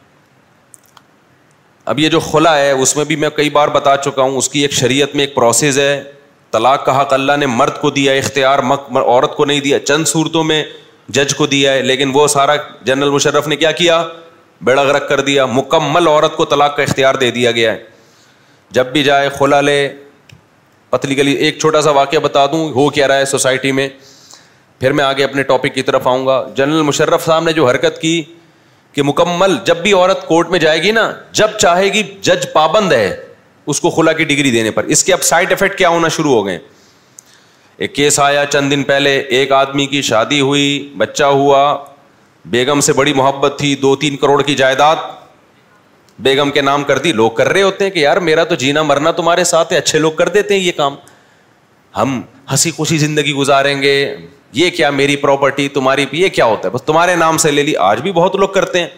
اب یہ جو خلا ہے اس میں بھی میں کئی بار بتا چکا ہوں, اس کی ایک شریعت میں ایک پروسیس ہے. طلاق کا حق اللہ نے مرد کو دیا اختیار, عورت کو نہیں دیا. چند صورتوں میں جج کو دیا ہے, لیکن وہ سارا جنرل مشرف نے کیا کیا, بیڑا غرق کر دیا. مکمل عورت کو طلاق کا اختیار دے دیا گیا ہے. جب بھی جائے خلا لے, پتلی گلی. ایک چھوٹا سا واقعہ بتا دوں ہو کیا رہا ہے سوسائٹی میں, پھر میں آگے اپنے ٹاپک کی طرف آؤں گا. جنرل مشرف صاحب نے جو حرکت کی کہ مکمل جب بھی عورت کورٹ میں جائے گی نا, جب چاہے گی جج پابند ہے اس کو خلا کی ڈگری دینے پر. اس کے اب سائڈ افیکٹ کیا ہونا شروع ہو گئے. ایک کیس آیا چند دن پہلے, ایک آدمی کی شادی ہوئی, بچہ ہوا, بیگم سے بڑی محبت تھی, 2-3 کروڑ کی جائیداد بیگم کے نام کر دی. لوگ کر رہے ہوتے ہیں کہ یار میرا تو جینا مرنا تمہارے ساتھ ہے, اچھے لوگ کر دیتے ہیں یہ کام, ہم ہنسی خوشی زندگی گزاریں گے, یہ کیا میری پراپرٹی تمہاری, یہ کیا ہوتا ہے بس تمہارے نام سے لے لی. آج بھی بہت لوگ کرتے ہیں.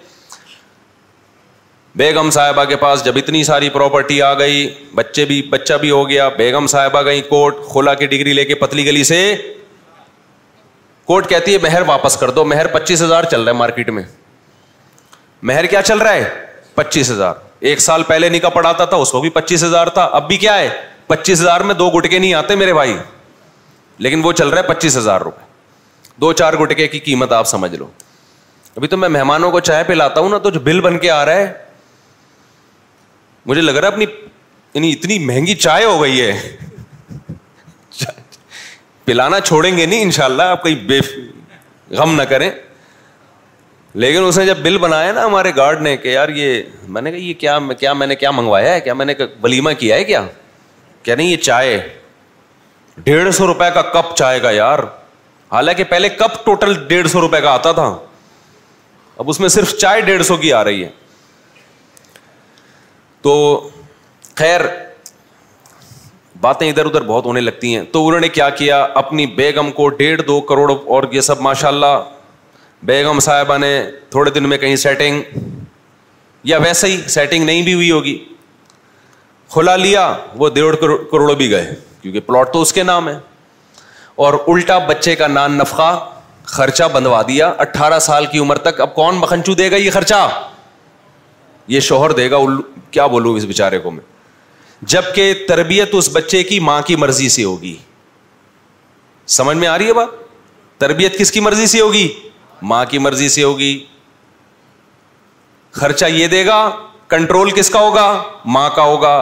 بیگم صاحبہ کے پاس جب اتنی ساری پراپرٹی آ گئی, بچہ بھی ہو گیا, بیگم صاحبہ گئی کورٹ, خلا کی ڈگری لے کے پتلی گلی سے. کورٹ کہتی ہے مہر واپس کر دو. مہر 25,000 چل رہا ہے مارکیٹ میں. مہر کیا چل رہا ہے 25,000. 1 سال پہلے نکاح پڑھاتا تھا اس کو بھی 25,000 تھا, اب بھی کیا ہے 25,000 میں 2 گٹکے نہیں آتے میرے بھائی, لیکن وہ چل رہا ہے 25,000 روپے. 2-4 گٹکے کی قیمت آپ سمجھ لو. ابھی تو میں مہمانوں کو چائے پلاتا ہوں نا, تو جو بل بن کے آ رہا ہے مجھے لگ رہا ہے اپنی اتنی مہنگی چائے ہو گئی ہے, پلانا چھوڑیں گے نہیں انشاءاللہ, آپ کہیں غم نہ کریں. لیکن اس نے جب بل بنایا نا ہمارے گارڈ نے کہ یار یہ, میں نے کہا یہ کیا میں نے کیا منگوایا ہے, کیا میں نے ولیمہ کیا ہے کیا نہیں, یہ چائے 150 روپے کا کپ چائے کا یار. حالانکہ پہلے کپ ٹوٹل 150 روپے کا آتا تھا, اب اس میں صرف چائے 150 کی آ رہی ہے. تو خیر باتیں ادھر ادھر بہت ہونے لگتی ہیں. تو انہوں نے کیا کیا, اپنی بیگم کو 1.5-2 کروڑ اور یہ سب ماشاءاللہ, بیگم صاحبہ نے تھوڑے دن میں کہیں سیٹنگ, یا ویسے ہی سیٹنگ نہیں بھی ہوئی ہوگی, کھلا لیا, وہ 1.5 کروڑ بھی گئے کیونکہ پلاٹ تو اس کے نام ہے. اور الٹا بچے کا نان نفقہ خرچہ بندوا دیا 18 سال کی عمر تک. اب کون مکھنچو دے گا یہ خرچہ, یہ شوہر دے گا. کیا بولوں اس بیچارے کو میں, جبکہ تربیت اس بچے کی ماں کی مرضی سے ہوگی. سمجھ میں آ رہی ہے بات, تربیت کس کی مرضی سے ہوگی, ماں کی مرضی سے ہوگی. خرچہ یہ دے گا, کنٹرول کس کا ہوگا, ماں کا ہوگا.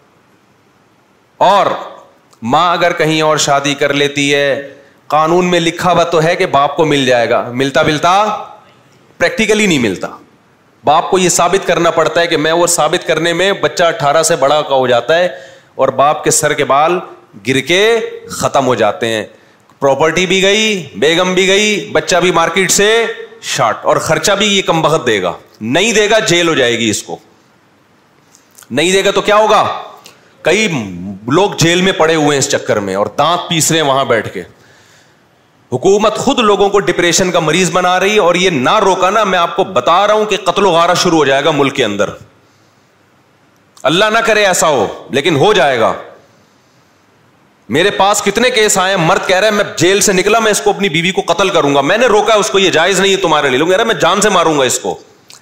اور ماں اگر کہیں اور شادی کر لیتی ہے, قانون میں لکھا ہوا تو ہے کہ باپ کو مل جائے گا, ملتا پریکٹیکلی نہیں ملتا. باپ کو یہ ثابت کرنا پڑتا ہے کہ میں, وہ ثابت کرنے میں بچہ 18 سے بڑا کا ہو جاتا ہے اور باپ کے سر کے بال گر کے ختم ہو جاتے ہیں. پراپرٹی بھی گئی, بیگم بھی گئی, بچہ بھی مارکیٹ سے شارٹ, اور خرچہ بھی یہ کم بخت دے گا. نہیں دے گا جیل ہو جائے گی اس کو, نہیں دے گا تو کیا ہوگا. کئی لوگ جیل میں پڑے ہوئے ہیں اس چکر میں, اور دانت پیس رہے ہیں وہاں بیٹھ کے. حکومت خود لوگوں کو ڈپریشن کا مریض بنا رہی ہے, اور یہ نہ روکا نا, میں آپ کو بتا رہا ہوں کہ قتل و غارت شروع ہو جائے گا ملک کے اندر. اللہ نہ کرے ایسا ہو, لیکن ہو جائے گا. میرے پاس کتنے کیس آئے, مرد کہہ رہا ہے میں جیل سے نکلا, میں اس کو اپنی بیوی کو قتل کروں گا, میں نے روکا اس کو, یہ جائز نہیں ہے تمہارے لیے. لوگ کہہ رہا ہے میں جان سے ماروں گا اس کو.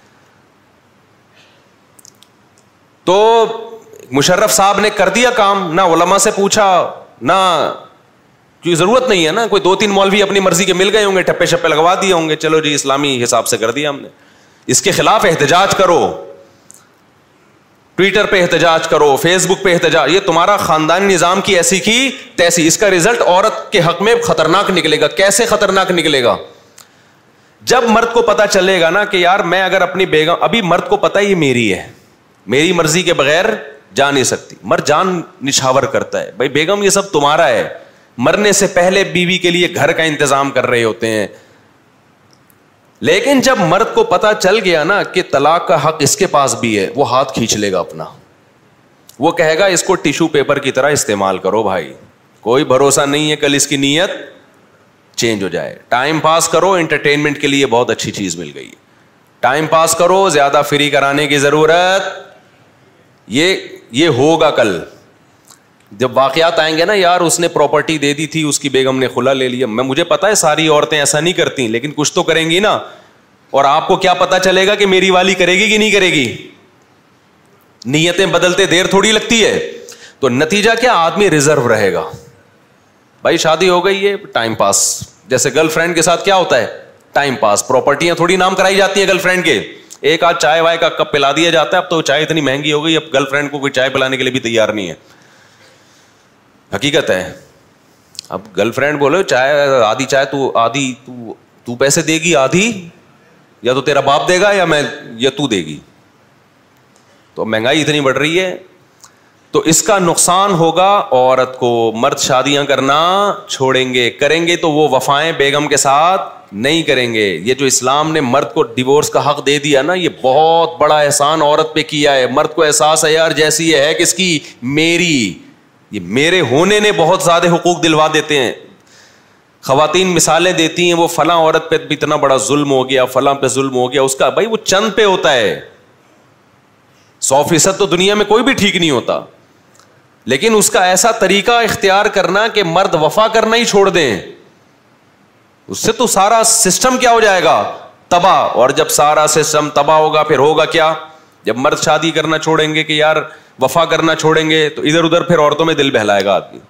تو مشرف صاحب نے کر دیا کام, نہ علماء سے پوچھا, نہ کیوں ضرورت نہیں ہے نا, کوئی 2-3 مولوی اپنی مرضی کے مل گئے ہوں گے, ٹپے شپے لگوا دیے ہوں گے, چلو جی اسلامی حساب سے کر دیا ہم نے. اس کے خلاف احتجاج کرو, ٹویٹر پہ احتجاج کرو, فیس بک پہ احتجاج. یہ تمہارا خاندانی نظام کی ایسی کی تیسی, اس کا رزلٹ عورت کے حق میں خطرناک نکلے گا. کیسے خطرناک نکلے گا, جب مرد کو پتا چلے گا نا کہ یار میں اگر اپنی بیگم, ابھی مرد کو پتا یہ میری ہے, میری مرضی کے بغیر جا نہیں سکتی. مرد جان نچھاور کرتا ہے, بھائی بیگم یہ سب تمہارا ہے. مرنے سے پہلے بیوی کے لیے گھر کا انتظام کر رہے ہوتے ہیں. لیکن جب مرد کو پتا چل گیا نا کہ طلاق کا حق اس کے پاس بھی ہے, وہ ہاتھ کھینچ لے گا اپنا. وہ کہے گا اس کو ٹیشو پیپر کی طرح استعمال کرو بھائی, کوئی بھروسہ نہیں ہے کل اس کی نیت چینج ہو جائے. ٹائم پاس کرو, انٹرٹینمنٹ کے لیے بہت اچھی چیز مل گئی ہے, ٹائم پاس کرو, زیادہ فری کرانے کی ضرورت. یہ ہوگا کل جب واقعات آئیں گے نا, یار اس نے پراپرٹی دے دی تھی, اس کی بیگم نے خلا لے لیا. مجھے پتا ہے ساری عورتیں ایسا نہیں کرتی, لیکن کچھ تو کریں گی نا. اور آپ کو کیا پتا چلے گا کہ میری والی کرے گی کہ نہیں کرے گی؟ نیتیں بدلتے دیر تھوڑی لگتی ہے. تو نتیجہ کیا؟ آدمی ریزرو رہے گا. بھائی شادی ہو گئی ہے, ٹائم پاس, جیسے گرل فرینڈ کے ساتھ کیا ہوتا ہے, ٹائم پاس. پراپرٹیاں تھوڑی نام کرائی جاتی ہیں گرل فرینڈ کے, ایک آدھ چائے وائے کا کپ پلا دیا جاتا ہے. اب تو چائے اتنی مہنگی ہو گئی, اب گرل فرینڈ کو کوئی چائے پلانے کے لیے بھی تیار نہیں ہے. حقیقت ہے. اب گرل فرینڈ بولو چائے, آدھی چائے تو پیسے دے گی, آدھی یا تو تیرا باپ دے گا یا تو دے گی. تو مہنگائی اتنی بڑھ رہی ہے. تو اس کا نقصان ہوگا عورت کو. مرد شادیاں کرنا چھوڑیں گے, کریں گے تو وہ وفائیں بیگم کے ساتھ نہیں کریں گے. یہ جو اسلام نے مرد کو ڈیورس کا حق دے دیا نا, یہ بہت بڑا احسان عورت پہ کیا ہے. مرد کو احساس ہے یار جیسی یہ ہے کس کی, میری, یہ میرے ہونے نے بہت زیادہ حقوق دلوا دیتے ہیں. خواتین مثالیں دیتی ہیں, وہ فلاں عورت پہ بھی اتنا بڑا ظلم ہو گیا, فلاں پہ ظلم ہو گیا. اس کا بھائی وہ چند پہ ہوتا ہے, 100% تو دنیا میں کوئی بھی ٹھیک نہیں ہوتا. لیکن اس کا ایسا طریقہ اختیار کرنا کہ مرد وفا کرنا ہی چھوڑ دیں, اس سے تو سارا سسٹم کیا ہو جائے گا, تباہ. اور جب سارا سسٹم تباہ ہوگا پھر ہوگا کیا؟ جب مرد شادی کرنا چھوڑیں گے کہ یار وفا کرنا چھوڑیں گے, تو ادھر ادھر پھر عورتوں میں دل بہلائے گا آدمی,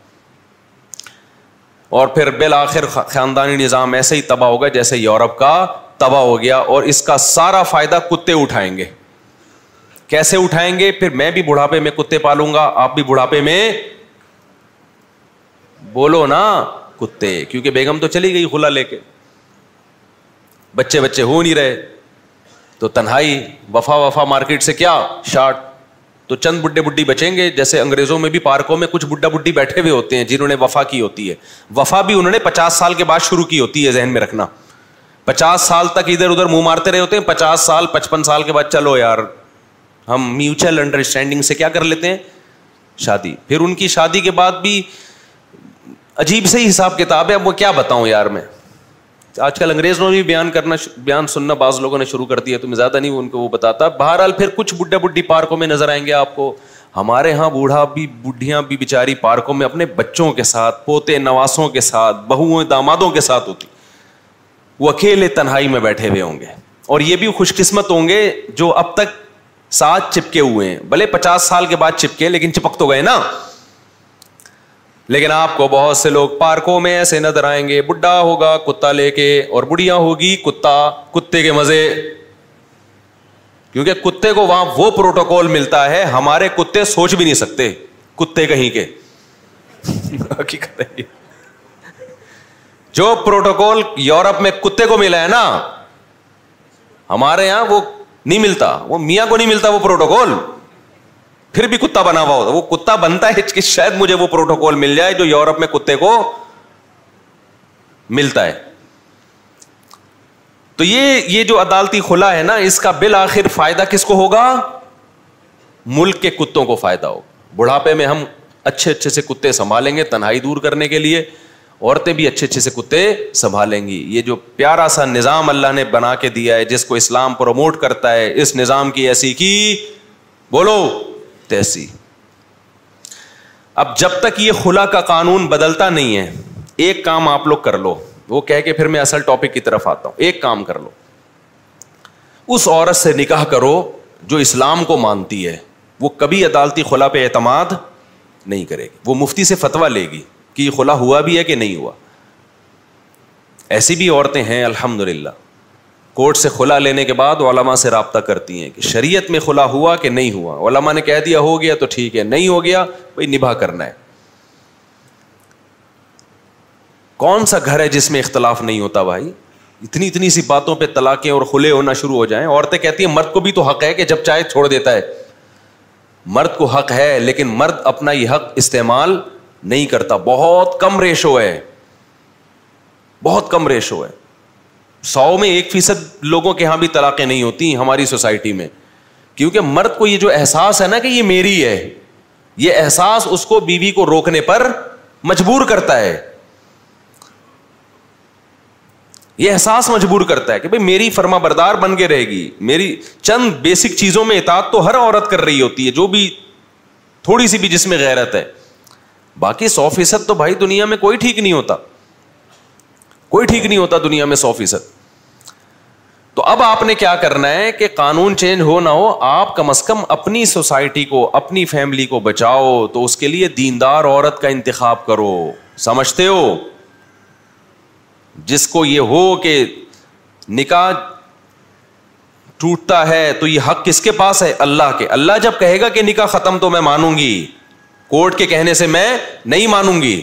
اور پھر بالآخر خاندانی نظام ایسے ہی تباہ ہوگا جیسے یورپ کا تباہ ہو گیا. اور اس کا سارا فائدہ کتے اٹھائیں گے. کیسے اٹھائیں گے؟ پھر میں بھی بڑھاپے میں کتے پالوں گا, آپ بھی بڑھاپے میں بولو نا کتے, کیونکہ بیگم تو چلی گئی خلا لے کے, بچے ہو نہیں رہے, تو تنہائی, وفا مارکیٹ سے کیا شارٹ. تو چند بڈھے بڈھی بچیں گے. جیسے انگریزوں میں بھی پارکوں میں کچھ بڈھا بڈھی بیٹھے ہوئے ہوتے ہیں جنہوں نے وفا کی ہوتی ہے. وفا بھی انہوں نے 50 سال کے بعد شروع کی ہوتی ہے, ذہن میں رکھنا. 50 سال تک ادھر ادھر منہ مارتے رہے ہوتے ہیں, 50 سال 55 سال کے بعد چلو یار ہم میوچل انڈرسٹینڈنگ سے کیا کر لیتے ہیں, شادی. پھر ان کی شادی کے بعد بھی عجیب سے ہی حساب کتاب ہے. اب وہ کیا بتاؤں یار, میں آج کل انگریزوں نے بھی بیان سننا بعض لوگوں نے شروع کر دیا, تو میں زیادہ نہیں ان کو وہ بتاتا. بہرحال پھر کچھ بڈھا بڈھی پارکوں میں نظر آئیں گے آپ کو. ہمارے ہاں بوڑھیاں بھی بیچاری پارکوں میں اپنے بچوں کے ساتھ, پوتے نواسوں کے ساتھ, بہوؤں دامادوں کے ساتھ ہوتی. وہ اکیلے تنہائی میں بیٹھے ہوئے ہوں گے. اور یہ بھی خوش قسمت ہوں گے جو اب تک ساتھ چپکے ہوئے ہیں, بھلے 50 سال کے بعد چپکے, لیکن چپک تو گئے نا. لیکن آپ کو بہت سے لوگ پارکوں میں ایسے نظر آئیں گے, بڈھا ہوگا کتا لے کے, اور بڑھیا ہوگی کتے کے مزے. کیونکہ کتے کو وہاں وہ پروٹوکول ملتا ہے, ہمارے کتے سوچ بھی نہیں سکتے, کتے کہیں کے. حقیقت ہے, جو پروٹوکول یورپ میں کتے کو ملا ہے نا, ہمارے یہاں وہ نہیں ملتا, وہ میاں کو نہیں ملتا وہ پروٹوکول. پھر بھی کتا بنا ہوا ہوتا, وہ کتا بنتا ہے کہ شاید مجھے وہ پروٹوکول مل جائے جو یورپ میں کتے کو ملتا ہے. تو یہ جو عدالتی خلا ہے نا, اس کا بالآخر فائدہ کس کو ہوگا؟ ملک کے کتوں کو فائدہ ہوگا. بڑھاپے میں ہم اچھے سے کتے سنبھالیں گے تنہائی دور کرنے کے لیے, عورتیں بھی اچھے سے کتے سنبھالیں گی. یہ جو پیارا سا نظام اللہ نے بنا کے دیا ہے, جس کو اسلام پروموٹ کرتا ہے, اس نظام کی ایسی کی بولو تیسی. اب جب تک یہ خلا کا قانون بدلتا نہیں ہے, ایک کام آپ لوگ کر لو, وہ کہہ کے پھر میں اصل ٹاپک کی طرف آتا ہوں. ایک کام کر لو, اس عورت سے نکاح کرو جو اسلام کو مانتی ہے. وہ کبھی عدالتی خلا پہ اعتماد نہیں کرے گی, وہ مفتی سے فتویٰ لے گی کہ یہ خلا ہوا بھی ہے کہ نہیں ہوا. ایسی بھی عورتیں ہیں الحمدللہ, کورٹ سے خلا لینے کے بعد علماء سے رابطہ کرتی ہیں کہ شریعت میں خلا ہوا کہ نہیں ہوا. علماء نے کہہ دیا ہو گیا تو ٹھیک ہے, نہیں ہو گیا بھائی نبھا کرنا ہے. کون سا گھر ہے جس میں اختلاف نہیں ہوتا بھائی؟ اتنی سی باتوں پہ طلاقیں اور خلے ہونا شروع ہو جائیں. عورتیں کہتی ہیں مرد کو بھی تو حق ہے کہ جب چاہے چھوڑ دیتا ہے. مرد کو حق ہے, لیکن مرد اپنا یہ حق استعمال نہیں کرتا. بہت کم ریشو ہے, بہت کم ریشو ہے. 100 میں 1% لوگوں کے ہاں بھی طلاقیں نہیں ہوتی ہماری سوسائٹی میں, کیونکہ مرد کو یہ جو احساس ہے نا کہ یہ میری ہے, یہ احساس اس کو بیوی کو روکنے پر مجبور کرتا ہے. یہ احساس مجبور کرتا ہے کہ بھئی میری فرما بردار بن کے رہے گی. میری چند بیسک چیزوں میں اطاعت تو ہر عورت کر رہی ہوتی ہے, جو بھی تھوڑی سی بھی جس میں غیرت ہے. باقی 100% تو بھائی دنیا میں کوئی ٹھیک نہیں ہوتا, کوئی ٹھیک نہیں ہوتا دنیا میں 100%. تو اب آپ نے کیا کرنا ہے کہ قانون چینج ہو نہ ہو, آپ کم از کم اپنی سوسائٹی کو, اپنی فیملی کو بچاؤ, تو اس کے لیے دیندار عورت کا انتخاب کرو. سمجھتے ہو؟ جس کو یہ ہو کہ نکاح ٹوٹتا ہے تو یہ حق کس کے پاس ہے؟ اللہ کے. اللہ جب کہے گا کہ نکاح ختم تو میں مانوں گی, کورٹ کے کہنے سے میں نہیں مانوں گی.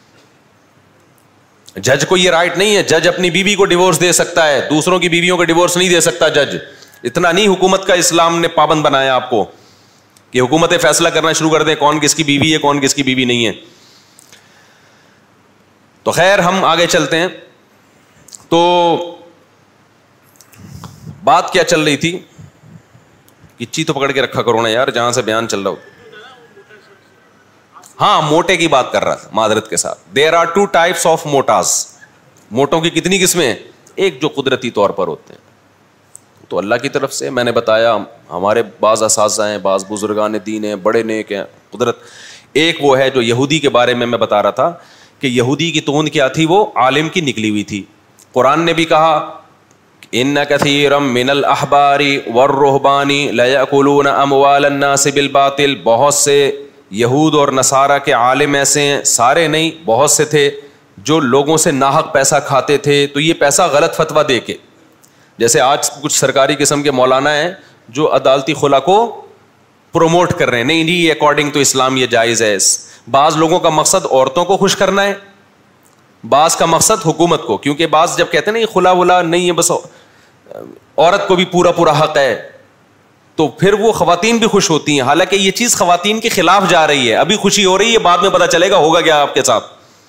جج کو یہ رائٹ نہیں ہے, جج اپنی بیوی کو ڈیورس دے سکتا ہے, دوسروں کی بیویوں کو ڈیورس نہیں دے سکتا جج. اتنا نہیں حکومت کا اسلام نے پابند بنایا آپ کو کہ حکومتیں فیصلہ کرنا شروع کر دیں کون کس کی بیوی ہے کون کس کی بیوی نہیں ہے. تو خیر ہم آگے چلتے ہیں. تو بات کیا چل رہی تھی؟ کچی تو پکڑ کے رکھا کرو نا یار جہاں سے بیان چل رہا ہو. ہاں موٹے کی بات کر رہا تھا معذرت کے ساتھ. دیر آر 2 types of موٹاز. موٹوں کی کتنی قسمیں ہیں؟ ایک جو قدرتی طور پر ہوتے ہیں, تو اللہ کی طرف سے میں نے بتایا ہمارے بعض اساتذہ ہیں, بعض بزرگان دین ہیں, بڑے نیک ہیں, قدرت. ایک وہ ہے جو یہودی کے بارے میں بتا رہا تھا کہ یہودی کی توند کیا تھی, وہ عالم کی نکلی ہوئی تھی. قرآن نے بھی کہا ان کثیرا من الاحبار والرہبان لیأکلون اموال الناس بالباطل. بہت سے یہود اور نصارہ کے عالم ایسے ہیں, سارے نہیں بہت سے تھے, جو لوگوں سے ناحق پیسہ کھاتے تھے. تو یہ پیسہ غلط فتویٰ دے کے, جیسے آج کچھ سرکاری قسم کے مولانا ہیں جو عدالتی خلا کو پروموٹ کر رہے ہیں, نہیں یہ اکارڈنگ ٹو اسلام یہ جائز ہے. بعض لوگوں کا مقصد عورتوں کو خوش کرنا ہے, بعض کا مقصد حکومت کو, کیونکہ بعض جب کہتے ہیں نا یہ خلا ولا نہیں ہے بس عورت کو بھی پورا حق ہے, تو پھر وہ خواتین بھی خوش ہوتی ہیں. حالانکہ یہ چیز خواتین کے خلاف جا رہی ہے. ابھی خوشی ہو رہی ہے, بعد میں پتہ چلے گا ہوگا کیا آپ کے ساتھ.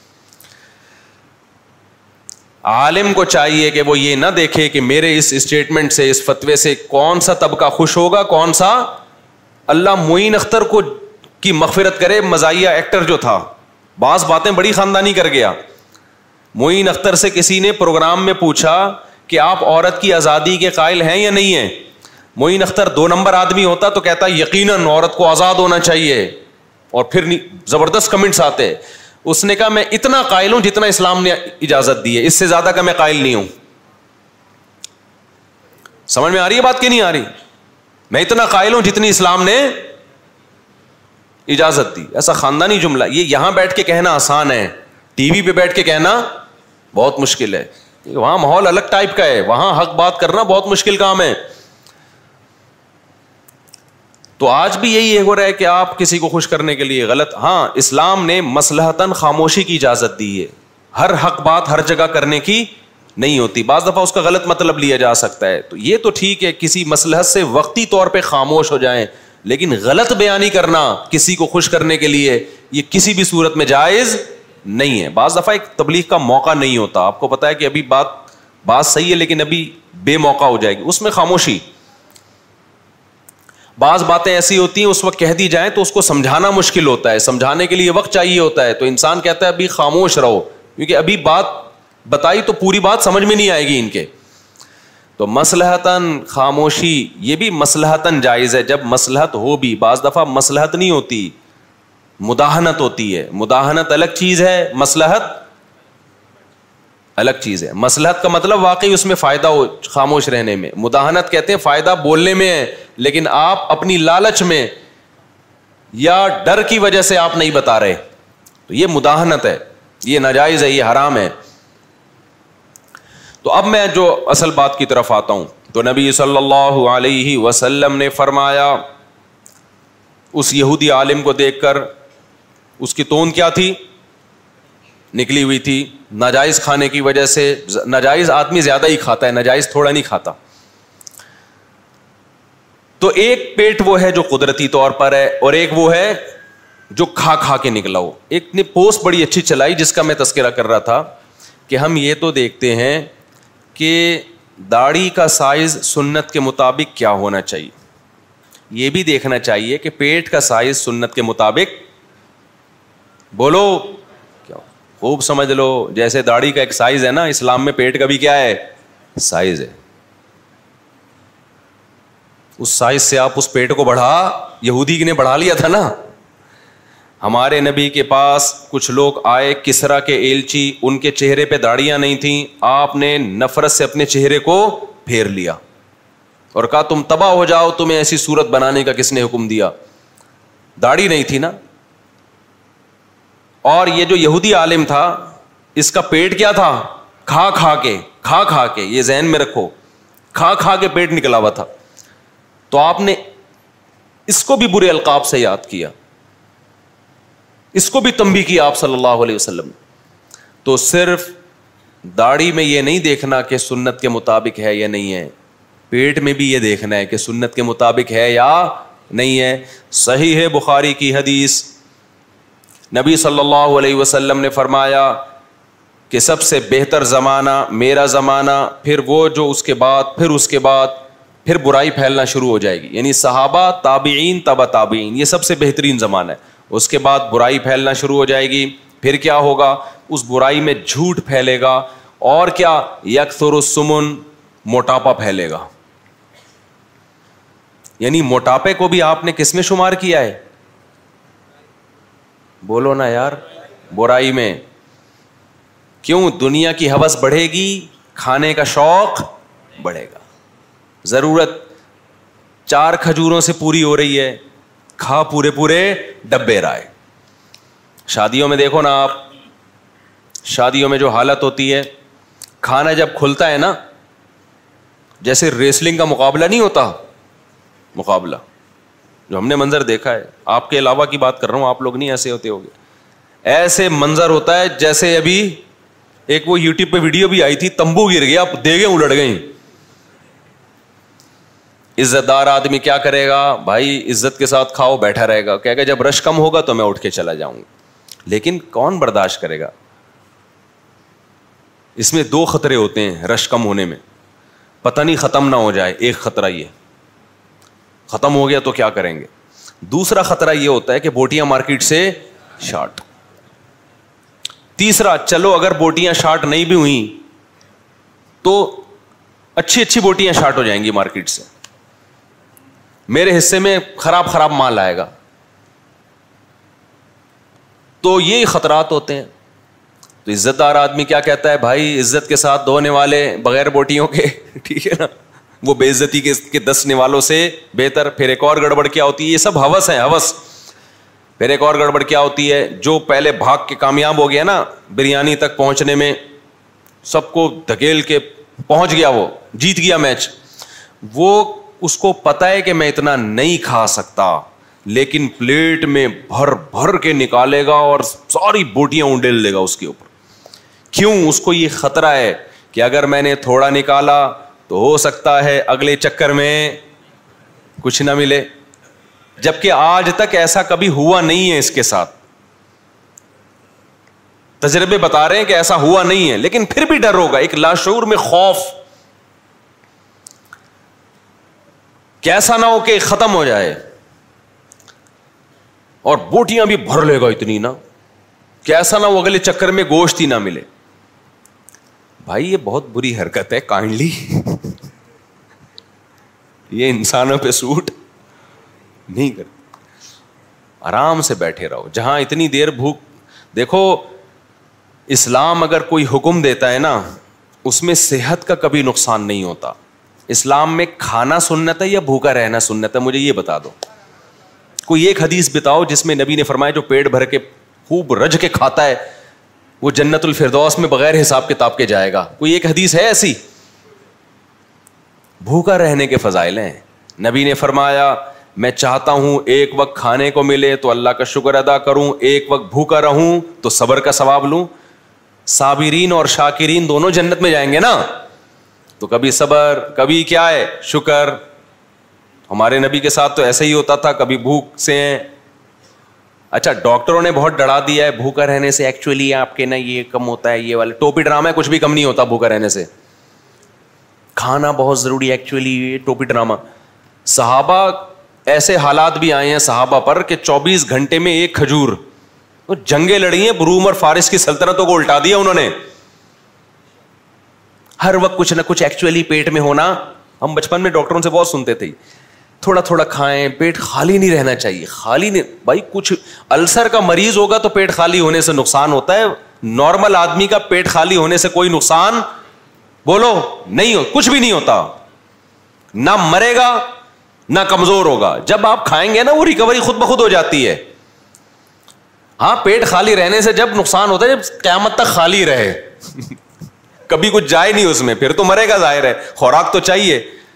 عالم کو چاہیے کہ وہ یہ نہ دیکھے کہ میرے اس اسٹیٹمنٹ سے, اس فتوے سے کون سا طبقہ خوش ہوگا کون سا. اللہ معین اختر کو کی مغفرت کرے, مزاحیہ ایکٹر جو تھا, بعض باتیں بڑی خاندانی کر گیا. معین اختر سے کسی نے پروگرام میں پوچھا کہ آپ عورت کی آزادی کے قائل ہیں یا نہیں ہیں. معین اختر 2 نمبر آدمی ہوتا تو کہتا یقیناً عورت کو آزاد ہونا چاہیے, اور پھر زبردست کمنٹس آتے. اس نے کہا میں اتنا قائل ہوں جتنا اسلام نے اجازت دی ہے, اس سے زیادہ کا میں قائل نہیں ہوں. سمجھ میں آ رہی ہے بات کہ نہیں آ رہی؟ میں اتنا قائل ہوں جتنی اسلام نے اجازت دی. ایسا خاندانی جملہ یہ یہاں بیٹھ کے کہنا آسان ہے, ٹی وی پہ بیٹھ کے کہنا بہت مشکل ہے. وہاں ماحول الگ ٹائپ کا ہے, وہاں حق بات کرنا بہت مشکل کام ہے. تو آج بھی یہی ہو رہا ہے کہ آپ کسی کو خوش کرنے کے لیے غلط. ہاں اسلام نے مصلحتاً خاموشی کی اجازت دی ہے, ہر حق بات ہر جگہ کرنے کی نہیں ہوتی. بعض دفعہ اس کا غلط مطلب لیا جا سکتا ہے, تو یہ تو ٹھیک ہے کسی مصلحت سے وقتی طور پہ خاموش ہو جائیں, لیکن غلط بیانی کرنا کسی کو خوش کرنے کے لیے یہ کسی بھی صورت میں جائز نہیں ہے. بعض دفعہ ایک تبلیغ کا موقع نہیں ہوتا, آپ کو پتا ہے کہ ابھی بات صحیح ہے لیکن ابھی بے موقع ہو جائے گی, اس میں خاموشی. بعض باتیں ایسی ہوتی ہیں اس وقت کہہ دی جائیں تو اس کو سمجھانا مشکل ہوتا ہے, سمجھانے کے لیے وقت چاہیے ہوتا ہے, تو انسان کہتا ہے ابھی خاموش رہو, کیونکہ ابھی بات بتائی تو پوری بات سمجھ میں نہیں آئے گی ان کے. تو مصلحتاً خاموشی یہ بھی مصلحتاً جائز ہے جب مصلحت ہو بھی. بعض دفعہ مصلحت نہیں ہوتی, مداہنت ہوتی ہے. مداہنت الگ چیز ہے, مصلحت الگ چیز ہے. مصلحت کا مطلب واقعی اس میں فائدہ ہو خاموش رہنے میں. مداہنت کہتے ہیں فائدہ بولنے میں ہے لیکن آپ اپنی لالچ میں یا ڈر کی وجہ سے آپ نہیں بتا رہے, تو یہ مداہنت ہے, یہ ناجائز ہے, یہ حرام ہے. تو اب میں جو اصل بات کی طرف آتا ہوں, تو نبی صلی اللہ علیہ وسلم نے فرمایا اس یہودی عالم کو دیکھ کر, اس کی توند کیا تھی؟ نکلی ہوئی تھی ناجائز کھانے کی وجہ سے. ناجائز آدمی زیادہ ہی کھاتا ہے, ناجائز تھوڑا نہیں کھاتا. تو ایک پیٹ وہ ہے جو قدرتی طور پر ہے, اور ایک وہ ہے جو کھا کے نکلا ہو. ایک نے پوسٹ بڑی اچھی چلائی جس کا میں تذکرہ کر رہا تھا کہ ہم یہ تو دیکھتے ہیں کہ داڑھی کا سائز سنت کے مطابق کیا ہونا چاہیے, یہ بھی دیکھنا چاہیے کہ پیٹ کا سائز سنت کے مطابق, بولو کیا خوب سمجھ لو, جیسے داڑھی کا ایک سائز ہے نا, اسلام میں پیٹ کا بھی کیا ہے سائز ہے. اس سائز سے آپ اس پیٹ کو بڑھا, یہودی نے بڑھا لیا تھا نا. ہمارے نبی کے پاس کچھ لوگ آئے, کسرا کے ایلچی, ان کے چہرے پہ داڑیاں نہیں تھیں, آپ نے نفرت سے اپنے چہرے کو پھیر لیا اور کہا تم تباہ ہو جاؤ, تمہیں ایسی صورت بنانے کا کس نے حکم دیا؟ داڑھی نہیں تھی نا. اور یہ جو یہودی عالم تھا اس کا پیٹ کیا تھا؟ کھا کھا کے, یہ ذہن میں رکھو, کھا کھا کے پیٹ نکلا ہوا تھا. تو آپ نے اس کو بھی برے القاب سے یاد کیا, اس کو بھی تنبیہ کیا آپ صلی اللہ علیہ وسلم. تو صرف داڑھی میں یہ نہیں دیکھنا کہ سنت کے مطابق ہے یا نہیں ہے, پیٹ میں بھی یہ دیکھنا ہے کہ سنت کے مطابق ہے یا نہیں ہے. صحیح ہے بخاری کی حدیث, نبی صلی اللہ علیہ وسلم نے فرمایا کہ سب سے بہتر زمانہ میرا زمانہ, پھر وہ جو اس کے بعد پھر برائی پھیلنا شروع ہو جائے گی. یعنی صحابہ, تابعین, تبع تابعین, یہ سب سے بہترین زمانہ ہے. اس کے بعد برائی پھیلنا شروع ہو جائے گی. پھر کیا ہوگا؟ اس برائی میں جھوٹ پھیلے گا, اور کیا؟ یکثر السمن, موٹاپا پھیلے گا. یعنی موٹاپے کو بھی آپ نے کس میں شمار کیا ہے؟ بولو نا یار, برائی میں. کیوں؟ دنیا کی ہوس بڑھے گی, کھانے کا شوق بڑھے گا. ضرورت 4 کھجوروں سے پوری ہو رہی ہے, کھا پورے ڈبے رائے. شادیوں میں دیکھو نا آپ, شادیوں میں جو حالت ہوتی ہے, کھانا جب کھلتا ہے نا, جیسے ریسلنگ کا مقابلہ نہیں ہوتا, مقابلہ جو ہم نے منظر دیکھا ہے, آپ کے علاوہ کی بات کر رہا ہوں, آپ لوگ نہیں ایسے ہوتے ہوگے, ایسے منظر ہوتا ہے جیسے ابھی ایک وہ یوٹیوب پہ ویڈیو بھی آئی تھی, تمبو گر گیا, دیگیں الٹ گئیں. عزت دار آدمی کیا کرے گا بھائی؟ عزت کے ساتھ کھاؤ, بیٹھا رہے گا, کہے گا جب رش کم ہوگا تو میں اٹھ کے چلا جاؤں گا. لیکن کون برداشت کرے گا؟ اس میں 2 خطرے ہوتے ہیں رش کم ہونے میں. پتہ نہیں ختم نہ ہو جائے, ایک خطرہ یہ, ختم ہو گیا تو کیا کریں گے. دوسرا خطرہ یہ ہوتا ہے کہ بوٹیاں مارکیٹ سے شارٹ. تیسرا, چلو اگر بوٹیاں شارٹ نہیں بھی ہوئیں تو اچھی بوٹیاں شارٹ ہو جائیں گی مارکیٹ سے, میرے حصے میں خراب مال آئے گا. تو یہ خطرات ہوتے ہیں. تو عزت دار آدمی کیا کہتا ہے بھائی؟ عزت کے ساتھ دھونے والے بغیر بوٹیوں کے, ٹھیک ہے نا, وہ بے عزتی کے دسنے والوں سے بہتر. پھر ایک اور گڑبڑ کیا ہوتی ہے, یہ سب ہوس ہے, ہوس. پھر ایک اور گڑبڑ کیا ہوتی ہے, جو پہلے بھاگ کے کامیاب ہو گیا نا بریانی تک پہنچنے میں, سب کو دھکیل کے پہنچ گیا, وہ جیت گیا میچ, وہ اس کو پتا ہے کہ میں اتنا نہیں کھا سکتا, لیکن پلیٹ میں بھر کے نکالے گا اور ساری بوٹیاں اونڈیل لے گا اس کے اوپر. کیوں؟ اس کو یہ خطرہ ہے کہ اگر میں نے تھوڑا نکالا تو ہو سکتا ہے اگلے چکر میں کچھ نہ ملے. جبکہ آج تک ایسا کبھی ہوا نہیں ہے اس کے ساتھ, تجربے بتا رہے ہیں کہ ایسا ہوا نہیں ہے, لیکن پھر بھی ڈر ہوگا, ایک لاشعور میں خوف, کیسا نہ ہو کہ ختم ہو جائے. اور بوٹیاں بھی بھر لے گا اتنی نا, کیسا نہ ہو اگلے چکر میں گوشت ہی نہ ملے. بھائی یہ بہت بری حرکت ہے, کائنڈلی یہ انسانوں پہ سوٹ نہیں کرتے. آرام سے بیٹھے رہو. جہاں اتنی دیر بھوک, دیکھو اسلام اگر کوئی حکم دیتا ہے نا, اس میں صحت کا کبھی نقصان نہیں ہوتا. اسلام میں کھانا سنت ہے یا بھوکا رہنا سنت ہے؟ مجھے یہ بتا دو. کوئی ایک حدیث بتاؤ جس میں نبی نے فرمایا جو پیٹ بھر کے خوب رج کے کھاتا ہے وہ جنت الفردوس میں بغیر حساب کتاب کے جائے گا. کوئی ایک حدیث ہے ایسی؟ بھوکا رہنے کے فضائل ہیں. نبی نے فرمایا میں چاہتا ہوں ایک وقت کھانے کو ملے تو اللہ کا شکر ادا کروں, ایک وقت بھوکا رہوں تو صبر کا ثواب لوں. صابرین اور شاکرین دونوں جنت میں جائیں گے نا, تو کبھی صبر, کبھی کیا ہے, شکر. ہمارے نبی کے ساتھ تو ایسا ہی ہوتا تھا, کبھی بھوک سے ہیں. اچھا ڈاکٹروں نے بہت ڈرا دیا ہے بھوکا رہنے سے, ایکچولی آپ کے نا یہ کم ہوتا ہے, یہ والے ٹوپی ڈرامہ ہے, کچھ بھی کم نہیں ہوتا بھوکا رہنے سے. کھانا بہت ضروری ہے ایکچولی, یہ ٹوپی ڈرامہ. صحابہ ایسے حالات بھی آئے ہیں صحابہ پر کہ 24 گھنٹے میں ایک کھجور, جنگیں لڑی ہیں, روم اور فارس کی سلطنتوں کو الٹا دیا انہوں نے. ہر وقت کچھ نہ کچھ ایکچولی پیٹ میں ہونا. ہم بچپن میں ڈاکٹروں سے بہت سنتے تھے تھوڑا تھوڑا کھائیں, پیٹ خالی نہیں رہنا چاہیے. خالی نہیں بھائی, کچھ السر کا مریض ہوگا تو پیٹ خالی ہونے سے نقصان ہوتا ہے, نارمل آدمی کا پیٹ خالی ہونے سے کوئی نقصان بولو نہیں ہو, کچھ بھی نہیں ہوتا. نہ مرے گا نہ کمزور ہوگا. جب آپ کھائیں گے نا وہ ریکوری خود بخود ہو جاتی ہے. ہاں پیٹ خالی رہنے سے جب نقصان ہوتا ہے جب قیامت تک خالی رہے کبھی کچھ جائے نہیں اس میں, پھر تو مرے گا ظاہر ہے, خوراک تو چاہیے.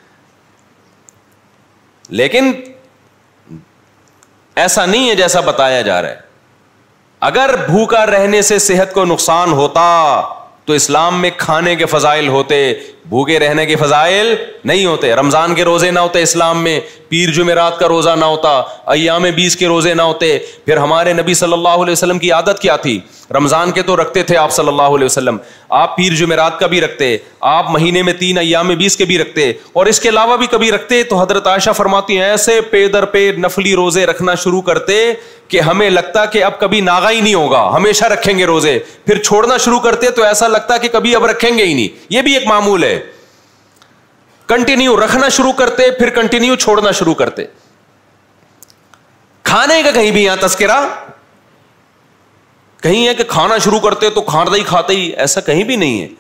لیکن ایسا نہیں ہے جیسا بتایا جا رہا ہے. اگر بھوکا رہنے سے صحت کو نقصان ہوتا تو اسلام میں کھانے کے فضائل ہوتے, بھوکے رہنے کے فضائل نہیں ہوتے. رمضان کے روزے نہ ہوتے اسلام میں, پیر جمعرات کا روزہ نہ ہوتا, ایام 20 کے روزے نہ ہوتے. پھر ہمارے نبی صلی اللہ علیہ وسلم کی عادت کیا تھی؟ رمضان کے تو رکھتے تھے آپ صلی اللہ علیہ وسلم, آپ پیر جمعرات کا بھی رکھتے, آپ مہینے میں 3 ایام 20 کے بھی رکھتے, اور اس کے علاوہ بھی کبھی رکھتے. تو حضرت عائشہ فرماتی ہیں ایسے پے در پے نفلی روزے رکھنا شروع کرتے کہ ہمیں لگتا کہ اب کبھی ناغا ہی نہیں ہوگا, ہمیشہ رکھیں گے روزے. پھر چھوڑنا شروع کرتے تو ایسا لگتا کہ کبھی اب رکھیں گے ہی نہیں. یہ بھی ایک معمول ہے, کنٹینیو رکھنا شروع کرتے پھر کنٹینیو چھوڑنا شروع کرتے. کھانے کا کہیں بھی یہاں تذکرہ کہیں ہے کہ کھانا شروع کرتے تو کھاتے ہی کھاتے ہی, ایسا کہیں بھی نہیں ہے.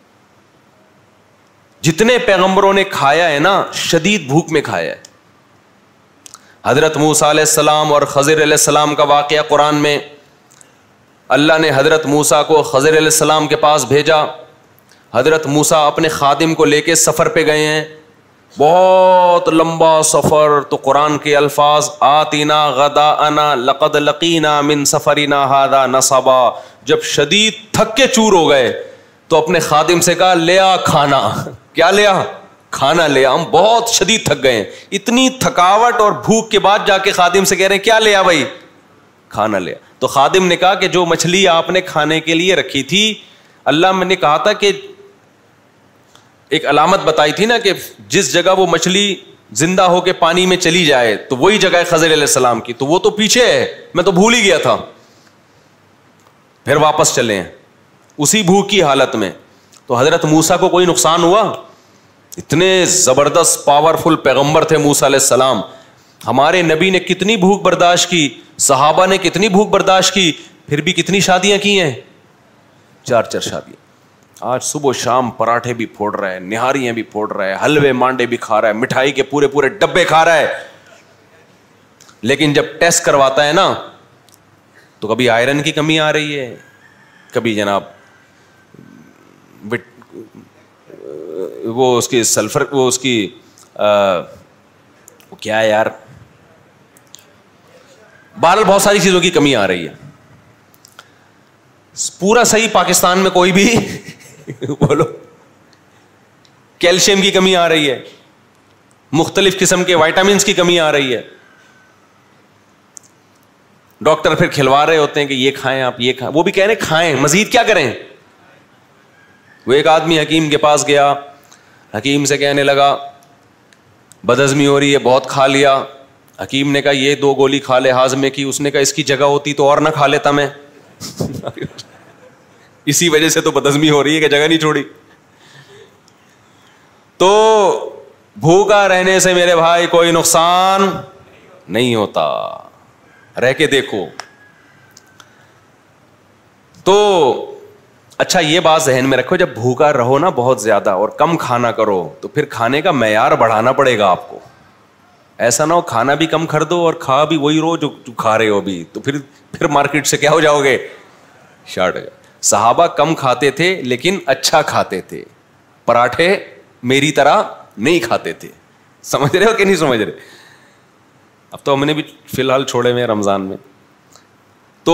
جتنے پیغمبروں نے کھایا ہے نا شدید بھوک میں کھایا ہے. حضرت موسیٰ علیہ السلام اور خضر علیہ السلام کا واقعہ قرآن میں, اللہ نے حضرت موسیٰ کو خضر علیہ السلام کے پاس بھیجا. حضرت موسیٰ اپنے خادم کو لے کے سفر پہ گئے ہیں, بہت لمبا سفر. تو قرآن کے الفاظ آتینا غداءنا لقد لقینا من سفرنا ھذا نصبا. جب شدید تھک کے چور ہو گئے تو اپنے خادم سے کہا لے آ کھانا. کیا لیا؟ کھانا لیا, ہم بہت شدید تھک گئے ہیں. اتنی تھکاوٹ اور بھوک کے بعد جا کے خادم سے کہہ رہے ہیں کیا لیا بھائی؟ کھانا لیا. تو خادم نے کہا کہ جو مچھلی آپ نے کھانے کے لیے رکھی تھی, اللہ میں نے کہا تھا کہ ایک علامت بتائی تھی نا کہ جس جگہ وہ مچھلی زندہ ہو کے پانی میں چلی جائے تو وہی جگہ ہے خضر علیہ السلام کی, تو وہ تو پیچھے ہے, میں تو بھول ہی گیا تھا. پھر واپس چلے ہیں اسی بھوک کی حالت میں. تو حضرت موسیٰ کو کوئی نقصان ہوا؟ اتنے زبردست پاورفل پیغمبر تھے موسیٰ علیہ السلام. ہمارے نبی نے کتنی بھوک برداشت کی, صحابہ نے کتنی بھوک برداشت کی, پھر بھی کتنی شادیاں کی ہیں؟ 4 شادیاں. آج صبح و شام پراٹھے بھی پھوڑ رہا ہے, نہاریاں بھی پھوڑ رہا ہے, حلوے مانڈے بھی کھا رہا ہے, مٹھائی کے پورے ڈبے کھا رہا ہے. لیکن جب ٹیسٹ کرواتا ہے نا تو کبھی آئرن کی کمی آ رہی ہے, کبھی جناب وہ اس کی سلفر, وہ اس کی وہ کیا ہے یار, بہرحال بہت ساری چیزوں کی کمی آ رہی ہے. پورا صحیح پاکستان میں کوئی بھی بولو, کیلشیم کی کمی آ رہی ہے, مختلف قسم کے وائٹامنس کی کمی آ رہی ہے. ڈاکٹر پھر کھلوا رہے ہوتے ہیں کہ یہ کھائیں آپ, یہ کھائیں, وہ بھی کہہ رہے ہیں کھائیں, مزید کیا کریں. وہ ایک آدمی حکیم کے پاس گیا, حکیم سے کہنے لگا بدہضمی ہو رہی ہے, بہت کھا لیا. حکیم نے کہا یہ 2 گولی کھا لے ہاضمے کی. اس نے کہا اس کی جگہ ہوتی تو اور نہ کھا لیتا میں. اسی وجہ سے تو بدہضمی ہو رہی ہے کہ جگہ نہیں چھوڑی. تو بھوکا رہنے سے میرے بھائی کوئی نقصان نہیں ہوتا, رہ کے دیکھو. تو اچھا یہ بات ذہن میں رکھو, جب بھوکا رہو نا بہت زیادہ اور کم کھانا کرو تو پھر کھانے کا معیار بڑھانا پڑے گا آپ کو. ایسا نہ ہو کھانا بھی کم کر دو اور کھا بھی وہی رو جو کھا رہے ہو بھی, تو پھر مارکیٹ سے کیا ہو جاؤ گے, شارٹ ہو جائے. صحابہ کم کھاتے تھے لیکن اچھا کھاتے تھے, پراٹھے میری طرح نہیں کھاتے تھے. سمجھ رہے ہو کہ نہیں سمجھ رہے؟ اب تو ہم نے بھی فی الحال چھوڑے ہوئے رمضان میں. تو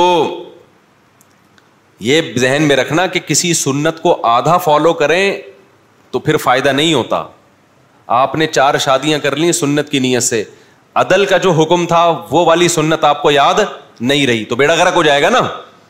یہ ذہن میں رکھنا کہ کسی سنت کو آدھا فالو کریں تو پھر فائدہ نہیں ہوتا. آپ نے 4 شادیاں کر لی سنت کی نیت سے, عدل کا جو حکم تھا وہ والی سنت آپ کو یاد نہیں رہی تو بیڑا غرق ہو جائے گا نا.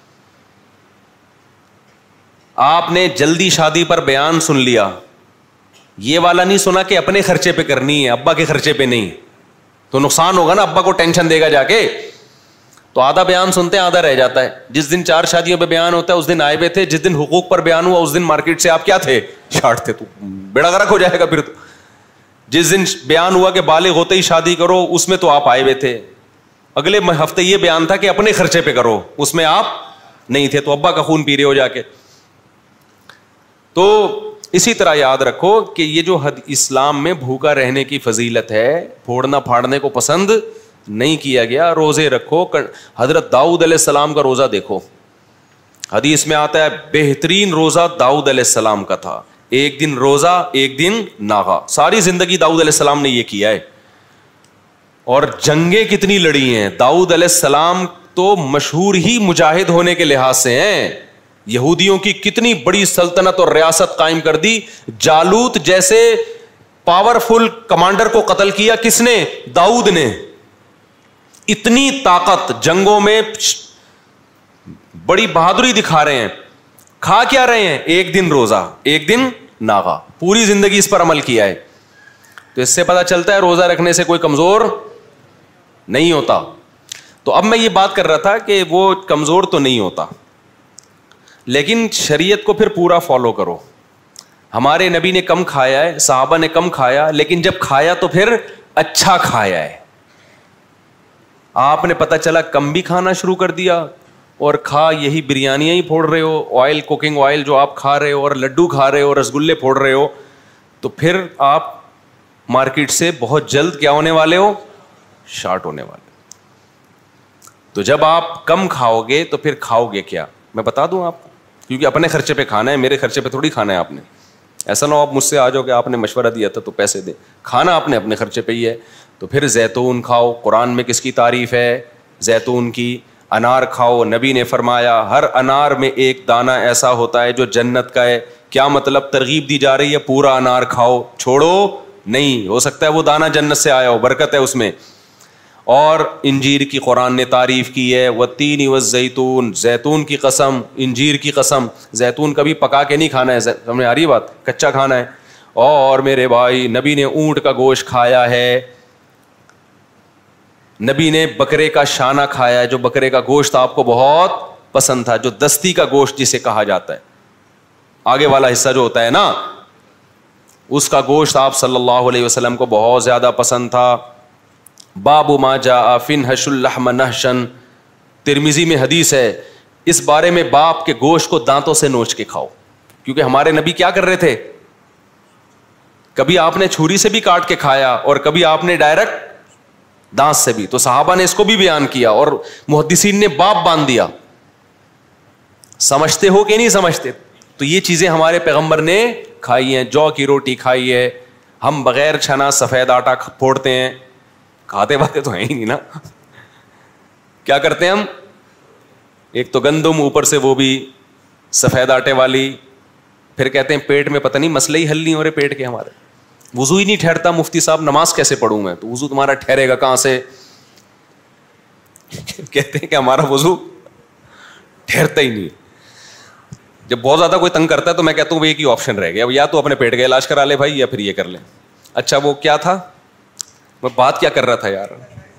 آپ نے جلدی شادی پر بیان سن لیا, یہ والا نہیں سنا کہ اپنے خرچے پہ کرنی ہے, ابا کے خرچے پہ نہیں, تو نقصان ہوگا نا, ابا کو ٹینشن دے گا جا کے. تو آدھا بیان سنتے ہیں آدھا رہ جاتا ہے. جس دن 4 شادیوں پہ بیان ہوتا ہے اس دن آئے ہوئے تھے, جس دن حقوق پر بیان ہوا اس دن مارکیٹ سے آپ کیا تھے, شارٹ تھے, تو بیڑا غرق ہو جائے گا پھر. تو جس دن بیان ہوا کہ بالغ ہوتے ہی شادی کرو اس میں تو آپ آئے ہوئے تھے, اگلے ہفتے یہ بیان تھا کہ اپنے خرچے پہ کرو, اس میں آپ نہیں تھے, تو ابا کا خون پی رہے ہو جا کے. تو اسی طرح یاد رکھو کہ یہ جو اسلام میں بھوکا رہنے کی فضیلت ہے, پھوڑنا پھاڑنے کو پسند نہیں کیا گیا. روزے رکھو. حضرت داؤد علیہ السلام کا روزہ دیکھو, حدیث میں آتا ہے بہترین روزہ داؤد علیہ السلام کا تھا. ایک دن روزہ, ایک دن ناغا. ساری زندگی داؤد علیہ السلام نے یہ کیا ہے. اور جنگیں کتنی لڑی ہیں. داؤد علیہ السلام تو مشہور ہی مجاہد ہونے کے لحاظ سے ہیں. یہودیوں کی کتنی بڑی سلطنت اور ریاست قائم کر دی. جالوت جیسے پاورفل کمانڈر کو قتل کیا کس نے؟ داؤد نے. اتنی طاقت جنگوں میں, بڑی بہادری دکھا رہے ہیں. کھا کیا رہے ہیں؟ ایک دن روزہ, ایک دن ناغا. پوری زندگی اس پر عمل کیا ہے. تو اس سے پتا چلتا ہے روزہ رکھنے سے کوئی کمزور نہیں ہوتا. تو اب میں یہ بات کر رہا تھا کہ وہ کمزور تو نہیں ہوتا, لیکن شریعت کو پھر پورا فالو کرو. ہمارے نبی نے کم کھایا ہے, صحابہ نے کم کھایا, لیکن جب کھایا تو پھر اچھا کھایا ہے. آپ نے پتہ چلا کم بھی کھانا شروع کر دیا اور کھا یہی بریانیاں ہی پھوڑ رہے ہو, آئل, کوکنگ آئل جو آپ کھا رہے ہو, اور لڈو کھا رہے ہو, رسگلے پھوڑ رہے ہو, تو پھر آپ مارکیٹ سے بہت جلد کیا ہونے والے ہو؟ شارٹ ہونے والے. تو جب آپ کم کھاؤ گے تو پھر کھاؤ گے کیا؟ میں بتا دوں آپ کو, کیونکہ اپنے خرچے پہ کھانا ہے, میرے خرچے پہ تھوڑی کھانا ہے آپ نے. ایسا نہ ہو آپ مجھ سے آ جاؤ کہ آپ نے مشورہ دیا تھا تو پیسے دے. کھانا آپ نے اپنے خرچے پہ ہی ہے. تو پھر زیتون کھاؤ. قرآن میں کس کی تعریف ہے؟ زیتون کی. انار کھاؤ. نبی نے فرمایا ہر انار میں ایک دانہ ایسا ہوتا ہے جو جنت کا ہے. کیا مطلب؟ ترغیب دی جا رہی ہے پورا انار کھاؤ, چھوڑو نہیں. ہو سکتا ہے وہ دانہ جنت سے آیا ہو, برکت ہے اس میں. اور انجیر کی قرآن نے تعریف کی ہے, والتین والزیتون, زیتون کی قسم, انجیر کی قسم. زیتون کبھی پکا کے نہیں کھانا ہے, سمجھ آ رہی بات, کچا کھانا ہے. اور میرے بھائی نبی نے اونٹ کا گوشت کھایا ہے, نبی نے بکرے کا شانہ کھایا ہے, جو بکرے کا گوشت آپ کو بہت پسند تھا, جو دستی کا گوشت جسے کہا جاتا ہے, آگے والا حصہ جو ہوتا ہے نا, اس کا گوشت آپ صلی اللہ علیہ وسلم کو بہت زیادہ پسند تھا. باب ما جاء فی انحش اللحم نحشا, ترمذی میں حدیث ہے اس بارے میں, باپ کے گوشت کو دانتوں سے نوچ کے کھاؤ. کیونکہ ہمارے نبی کیا کر رہے تھے, کبھی آپ نے چھری سے بھی کاٹ کے کھایا اور کبھی آپ نے ڈائریکٹ دانت سے بھی. تو صحابہ نے اس کو بھی بیان کیا اور محدثین نے باب باندھ دیا. سمجھتے ہو کہ نہیں سمجھتے؟ تو یہ چیزیں ہمارے پیغمبر نے کھائی ہیں. جو کی روٹی کھائی ہے, ہم بغیر چھنا سفید آٹا پھوڑتے ہیں, کھاتے باتے تو ہیں ہی نہیں نا. کیا کرتے ہیں ہم؟ ایک تو گندم, اوپر سے وہ بھی سفید آٹے والی. پھر کہتے ہیں پیٹ میں پتہ نہیں مسئلے ہی حل نہیں ہو رہے پیٹ کے ہمارے, وضو ہی نہیں ٹھہرتا. مفتی صاحب نماز کیسے پڑھوں میں؟ تو وضو تمہارا ٹھہرے گا کہاں سے؟ کہتے ہیں کہ ہمارا وضو ٹھہرتا ہی نہیں. جب بہت زیادہ کوئی تنگ کرتا ہے تو میں کہتا ہوں ایک ہی آپشن رہ گیا, یا تو اپنے پیٹ کا علاج کرا لے بھائی, یا پھر یہ کر لیں. اچھا وہ کیا تھا, میں بات کیا کر رہا تھا یار؟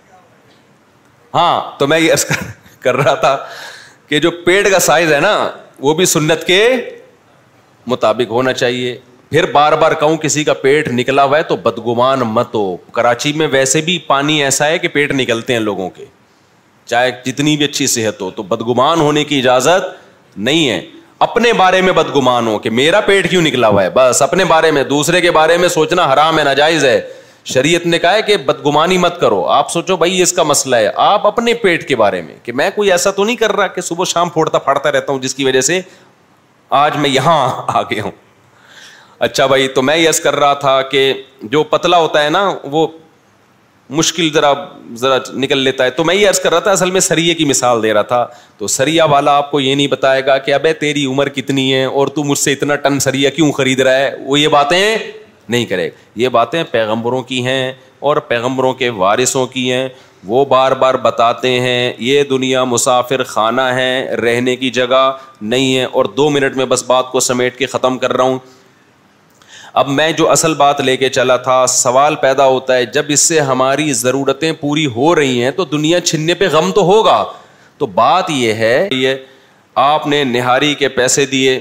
ہاں, تو میں یہ کر رہا تھا کہ جو پیٹ کا سائز ہے نا وہ بھی سنت کے مطابق ہونا چاہیے. پھر بار بار کہوں کسی کا پیٹ نکلا ہوا ہے تو بدگمان مت ہو. کراچی میں ویسے بھی پانی ایسا ہے کہ پیٹ نکلتے ہیں لوگوں کے, چاہے جتنی بھی اچھی صحت ہو. تو بدگمان ہونے کی اجازت نہیں ہے. اپنے بارے میں بدگمان ہو کہ میرا پیٹ کیوں نکلا ہوا ہے, بس اپنے بارے میں. دوسرے کے بارے میں سوچنا حرام ہے, ناجائز ہے. شریعت نے کہا ہے کہ بدگمانی مت کرو. آپ سوچو بھائی اس کا مسئلہ ہے, آپ اپنے پیٹ کے بارے میں کہ میں کوئی ایسا تو نہیں کر رہا کہ صبح شام پھوڑتا پھاڑتا رہتا ہوں جس کی وجہ سے آج میں یہاں آ گیا ہوں. اچھا بھائی, تو میں یس کر رہا تھا کہ جو پتلا ہوتا ہے نا وہ مشکل ذرا نکل لیتا ہے. تو میں یہ عرض کر رہا تھا, اصل میں سریے کی مثال دے رہا تھا. تو سریا والا آپ کو یہ نہیں بتائے گا کہ ابے تیری عمر کتنی ہے اور تو مجھ سے اتنا ٹن سریا کیوں خرید رہا ہے, وہ یہ باتیں نہیں کرے. یہ باتیں پیغمبروں کی ہیں اور پیغمبروں کے وارثوں کی ہیں. وہ بار بار بتاتے ہیں یہ دنیا مسافر خانہ ہے, رہنے کی جگہ نہیں ہے. اور 2 منٹ میں بس بات کو سمیٹ کے ختم کر رہا ہوں. اب میں جو اصل بات لے کے چلا تھا, سوال پیدا ہوتا ہے جب اس سے ہماری ضرورتیں پوری ہو رہی ہیں تو دنیا چھننے پہ غم تو ہوگا. تو بات یہ ہے, یہ آپ نے نہاری کے پیسے دیے,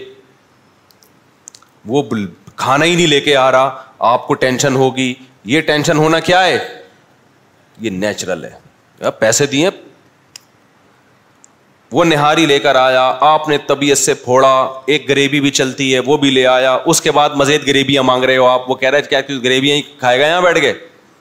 وہ کھانا ہی نہیں لے کے آ رہا, آپ کو ٹینشن ہوگی. یہ ٹینشن ہونا کیا ہے, یہ نیچرل ہے. پیسے دیے وہ نہاری لے کر آیا, آپ نے طبیعت سے پھوڑا, ایک گریوی بھی چلتی ہے وہ بھی لے آیا, اس کے بعد مزید گریویاں مانگ رہے ہو آپ, وہ کہہ رہے کیا گریویاں ہی کھائے گا یہاں بیٹھ کے,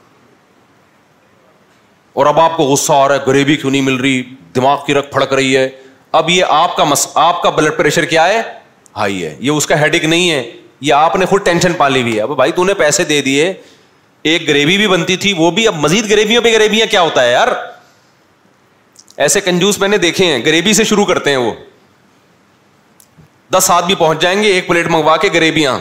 اور اب آپ کو غصہ آ رہا ہے گریوی کیوں نہیں مل رہی, دماغ کی رگ پھڑک رہی ہے. اب یہ آپ کا بلڈ پریشر کیا ہے, ہائی ہے, یہ اس کا ہیڈک نہیں ہے, یہ آپ نے خود ٹینشن پالی ہوئی ہے. اب بھائی تو نے پیسے دے دیے, ایک گریوی بھی بنتی تھی وہ بھی, اب مزید گریویوں پہ گریویاں کیا ہوتا ہے یار. ایسے کنجوس میں نے دیکھے ہیں, گریوی سے شروع کرتے ہیں وہ, 10 آدمی پہنچ جائیں گے ایک پلیٹ منگوا کے گریویاں.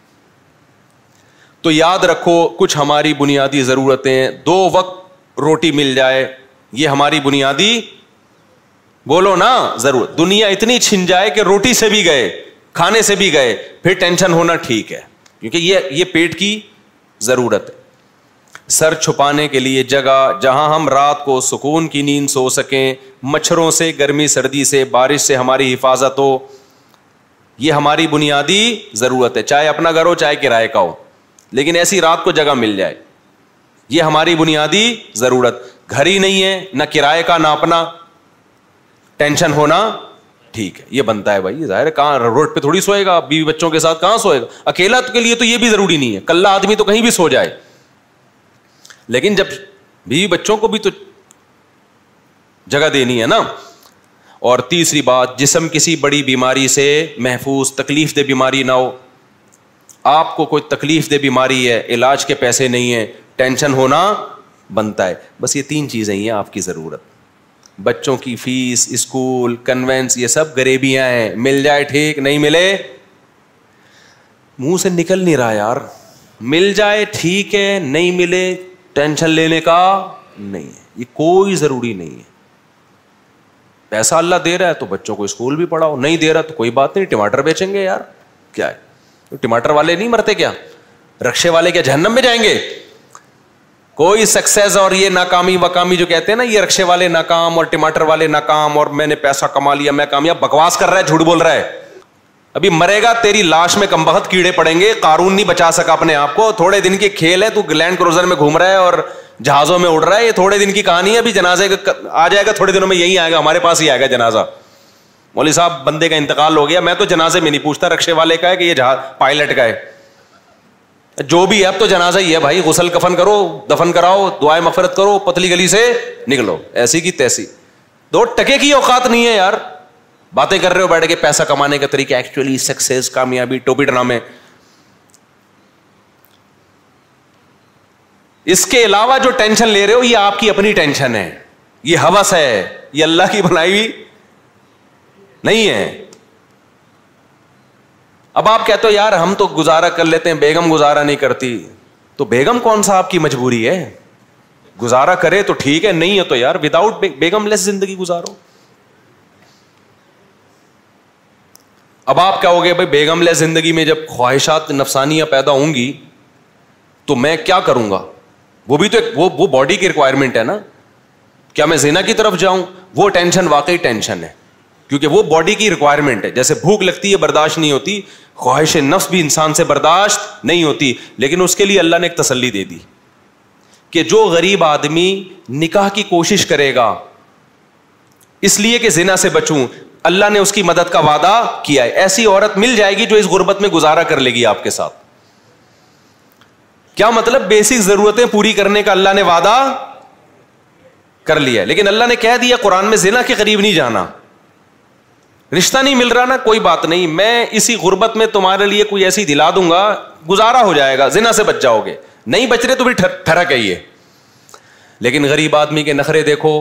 تو یاد رکھو کچھ ہماری بنیادی ضرورتیں, 2 وقت روٹی مل جائے, یہ ہماری بنیادی, بولو نا, ضرورت. دنیا اتنی چھن جائے کہ روٹی سے بھی گئے, کھانے سے بھی گئے, پھر ٹینشن ہونا ٹھیک ہے, کیونکہ یہ پیٹ کی ضرورت ہے. سر چھپانے کے لیے جگہ, جہاں ہم رات کو سکون کی نیند سو سکیں, مچھروں سے, گرمی سردی سے, بارش سے ہماری حفاظت ہو, یہ ہماری بنیادی ضرورت ہے, چاہے اپنا گھر ہو چاہے کرائے کا ہو, لیکن ایسی رات کو جگہ مل جائے, یہ ہماری بنیادی ضرورت. گھر ہی نہیں ہے, نہ کرائے کا نہ اپنا, ٹینشن ہونا ٹھیک ہے, یہ بنتا ہے بھائی, ظاہر ہے کہاں روڈ پہ تھوڑی سوئے گا, بیوی بچوں کے ساتھ کہاں سوئے گا, اکیلا کے لیے تو یہ بھی ضروری نہیں ہے, کلّا آدمی تو کہیں بھی سو جائے, لیکن جب بیوی بچوں کو بھی تو جگہ دینی ہے نا. اور تیسری بات, جسم کسی بڑی بیماری سے محفوظ, تکلیف دہ بیماری نہ ہو. آپ کو کوئی تکلیف دہ بیماری ہے, علاج کے پیسے نہیں ہیں, ٹینشن ہونا بنتا ہے. بس یہ 3 چیزیں ہیں آپ کی ضرورت. بچوں کی فیس, اسکول, کنوینس, یہ سب غریبیاں ہیں, مل جائے ٹھیک, نہیں ملے منہ سے نکل نہیں رہا یار, مل جائے ٹھیک ہے, نہیں ملے ٹینشن لینے کا نہیں ہے, یہ کوئی ضروری نہیں ہے. پیسہ اللہ دے رہا ہے تو بچوں کو اسکول بھی پڑھاؤ, نہیں دے رہا تو کوئی بات نہیں, ٹماٹر بیچیں گے یار, کیا ہے, ٹماٹر والے نہیں مرتے کیا, رکشے والے کیا جہنم میں جائیں گے. کوئی سکسیس اور یہ ناکامی وکامی جو کہتے ہیں نا, یہ رکشے والے ناکام اور ٹماٹر والے ناکام اور میں نے پیسہ کما لیا میں کامیاب, بکواس کر رہا ہے, جھوٹ بول رہا ہے. ابھی مرے گا, تیری لاش میں کمبخت کیڑے پڑیں گے, قارون نہیں بچا سکا اپنے آپ کو, تھوڑے دن کی کھیل ہے, تو لینڈ کروزر میں گھوم رہا ہے اور جہازوں میں اڑ رہا ہے, یہ تھوڑے دن کی کہانی ہے. ابھی جنازے آ جائے گا تھوڑے دنوں میں, یہی آئے گا ہمارے پاس ہی آئے گا جنازہ. مولوی صاحب بندے کا انتقال ہو گیا, میں تو جنازے میں نہیں پوچھتا رکشے والے کا ہے کہ یہ جہاز پائلٹ کا ہے, جو بھی ہے اب تو جنازہ ہی ہے بھائی, غسل کفن کرو, دفن کراؤ, دعائیں مغفرت کرو, پتلی گلی سے نکلو, ایسی کی تیسی. 2 ٹکے کی اوقات نہیں ہے یار, باتیں کر رہے ہو بیٹھ کے پیسہ کمانے کا طریقہ, ایکچولی سکسیس, کامیابی, ٹوپی ڈرامے. اس کے علاوہ جو ٹینشن لے رہے ہو یہ آپ کی اپنی ٹینشن ہے, یہ ہوس ہے, یہ اللہ کی بنائی ہوئی نہیں ہے. اب آپ کہتے ہو یار ہم تو گزارا کر لیتے ہیں, بیگم گزارا نہیں کرتی, تو بیگم کون سا آپ کی مجبوری ہے, گزارا کرے تو ٹھیک ہے, نہیں ہے تو یار وداؤٹ بیگم لیس زندگی گزارو. اب آپ کہو گے بھائی بیگم لیس زندگی میں جب خواہشات نفسانیاں پیدا ہوں گی تو میں کیا کروں گا, وہ بھی تو وہ باڈی کی ریکوائرمنٹ ہے نا, کیا میں زنا کی طرف جاؤں, وہ ٹینشن واقعی ٹینشن ہے, کیونکہ وہ باڈی کی ریکوائرمنٹ ہے. جیسے بھوک لگتی ہے برداشت نہیں ہوتی, خواہش نفس بھی انسان سے برداشت نہیں ہوتی, لیکن اس کے لیے اللہ نے ایک تسلی دے دی کہ جو غریب آدمی نکاح کی کوشش کرے گا اس لیے کہ زنا سے بچوں, اللہ نے اس کی مدد کا وعدہ کیا ہے. ایسی عورت مل جائے گی جو اس غربت میں گزارا کر لے گی آپ کے ساتھ. کیا مطلب, بیسک ضرورتیں پوری کرنے کا اللہ نے وعدہ کر لیا, لیکن اللہ نے کہہ دیا قرآن میں زنا کے قریب نہیں جانا. رشتہ نہیں مل رہا نا, کوئی بات نہیں, میں اسی غربت میں تمہارے لیے کوئی ایسی دلا دوں گا, گزارا ہو جائے گا, زنا سے بچ جاؤ گے, نہیں بچ رہے تو بھی ٹھرک ہے یہ. لیکن غریب آدمی کے نخرے دیکھو,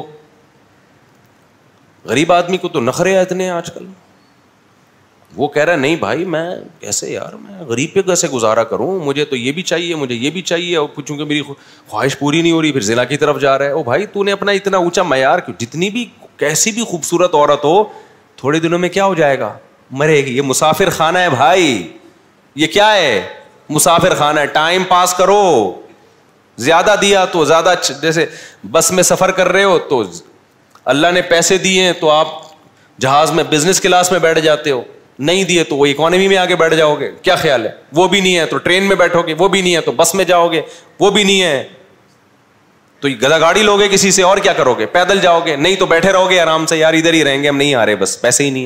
غریب آدمی کو تو نخرے اتنے آج کل, وہ کہہ رہا ہے نہیں بھائی میں کیسے یار, میں غریب پہ کیسے گزارا کروں, مجھے تو یہ بھی چاہیے, مجھے یہ بھی چاہیے, اور چونکہ میری خواہش پوری نہیں ہو رہی, پھر زنا کی طرف جا رہا ہے. او بھائی تو نے اپنا اتنا اونچا معیار کیوں, جتنی بھی کیسی بھی خوبصورت عورت ہو تھوڑے دنوں میں کیا ہو جائے گا, مرے گی. یہ مسافر خانہ ہے بھائی, یہ کیا ہے, مسافر خانہ ہے. ٹائم پاس کرو, زیادہ دیا تو زیادہ, جیسے بس میں سفر کر رہے ہو تو اللہ نے پیسے دیے ہیں تو آپ جہاز میں بزنس کلاس میں بیٹھ جاتے ہو, نہیں دیے تو وہ اکانومی میں آگے بیٹھ جاؤ گے. کیا خیال ہے, وہ بھی نہیں ہے تو ٹرین میں بیٹھو گے, وہ بھی نہیں ہے تو بس میں جاؤ گے, وہ بھی نہیں ہے تو گدا گاڑی لوگے کسی سے اور کیا کرو گے؟ پیدل جاؤ گے؟ نہیں تو بیٹھے رہو گے آرام سے، یار ادھر ہی رہیں گے ہم، نہیں آ رہے، بس پیسے ہی نہیں ہے.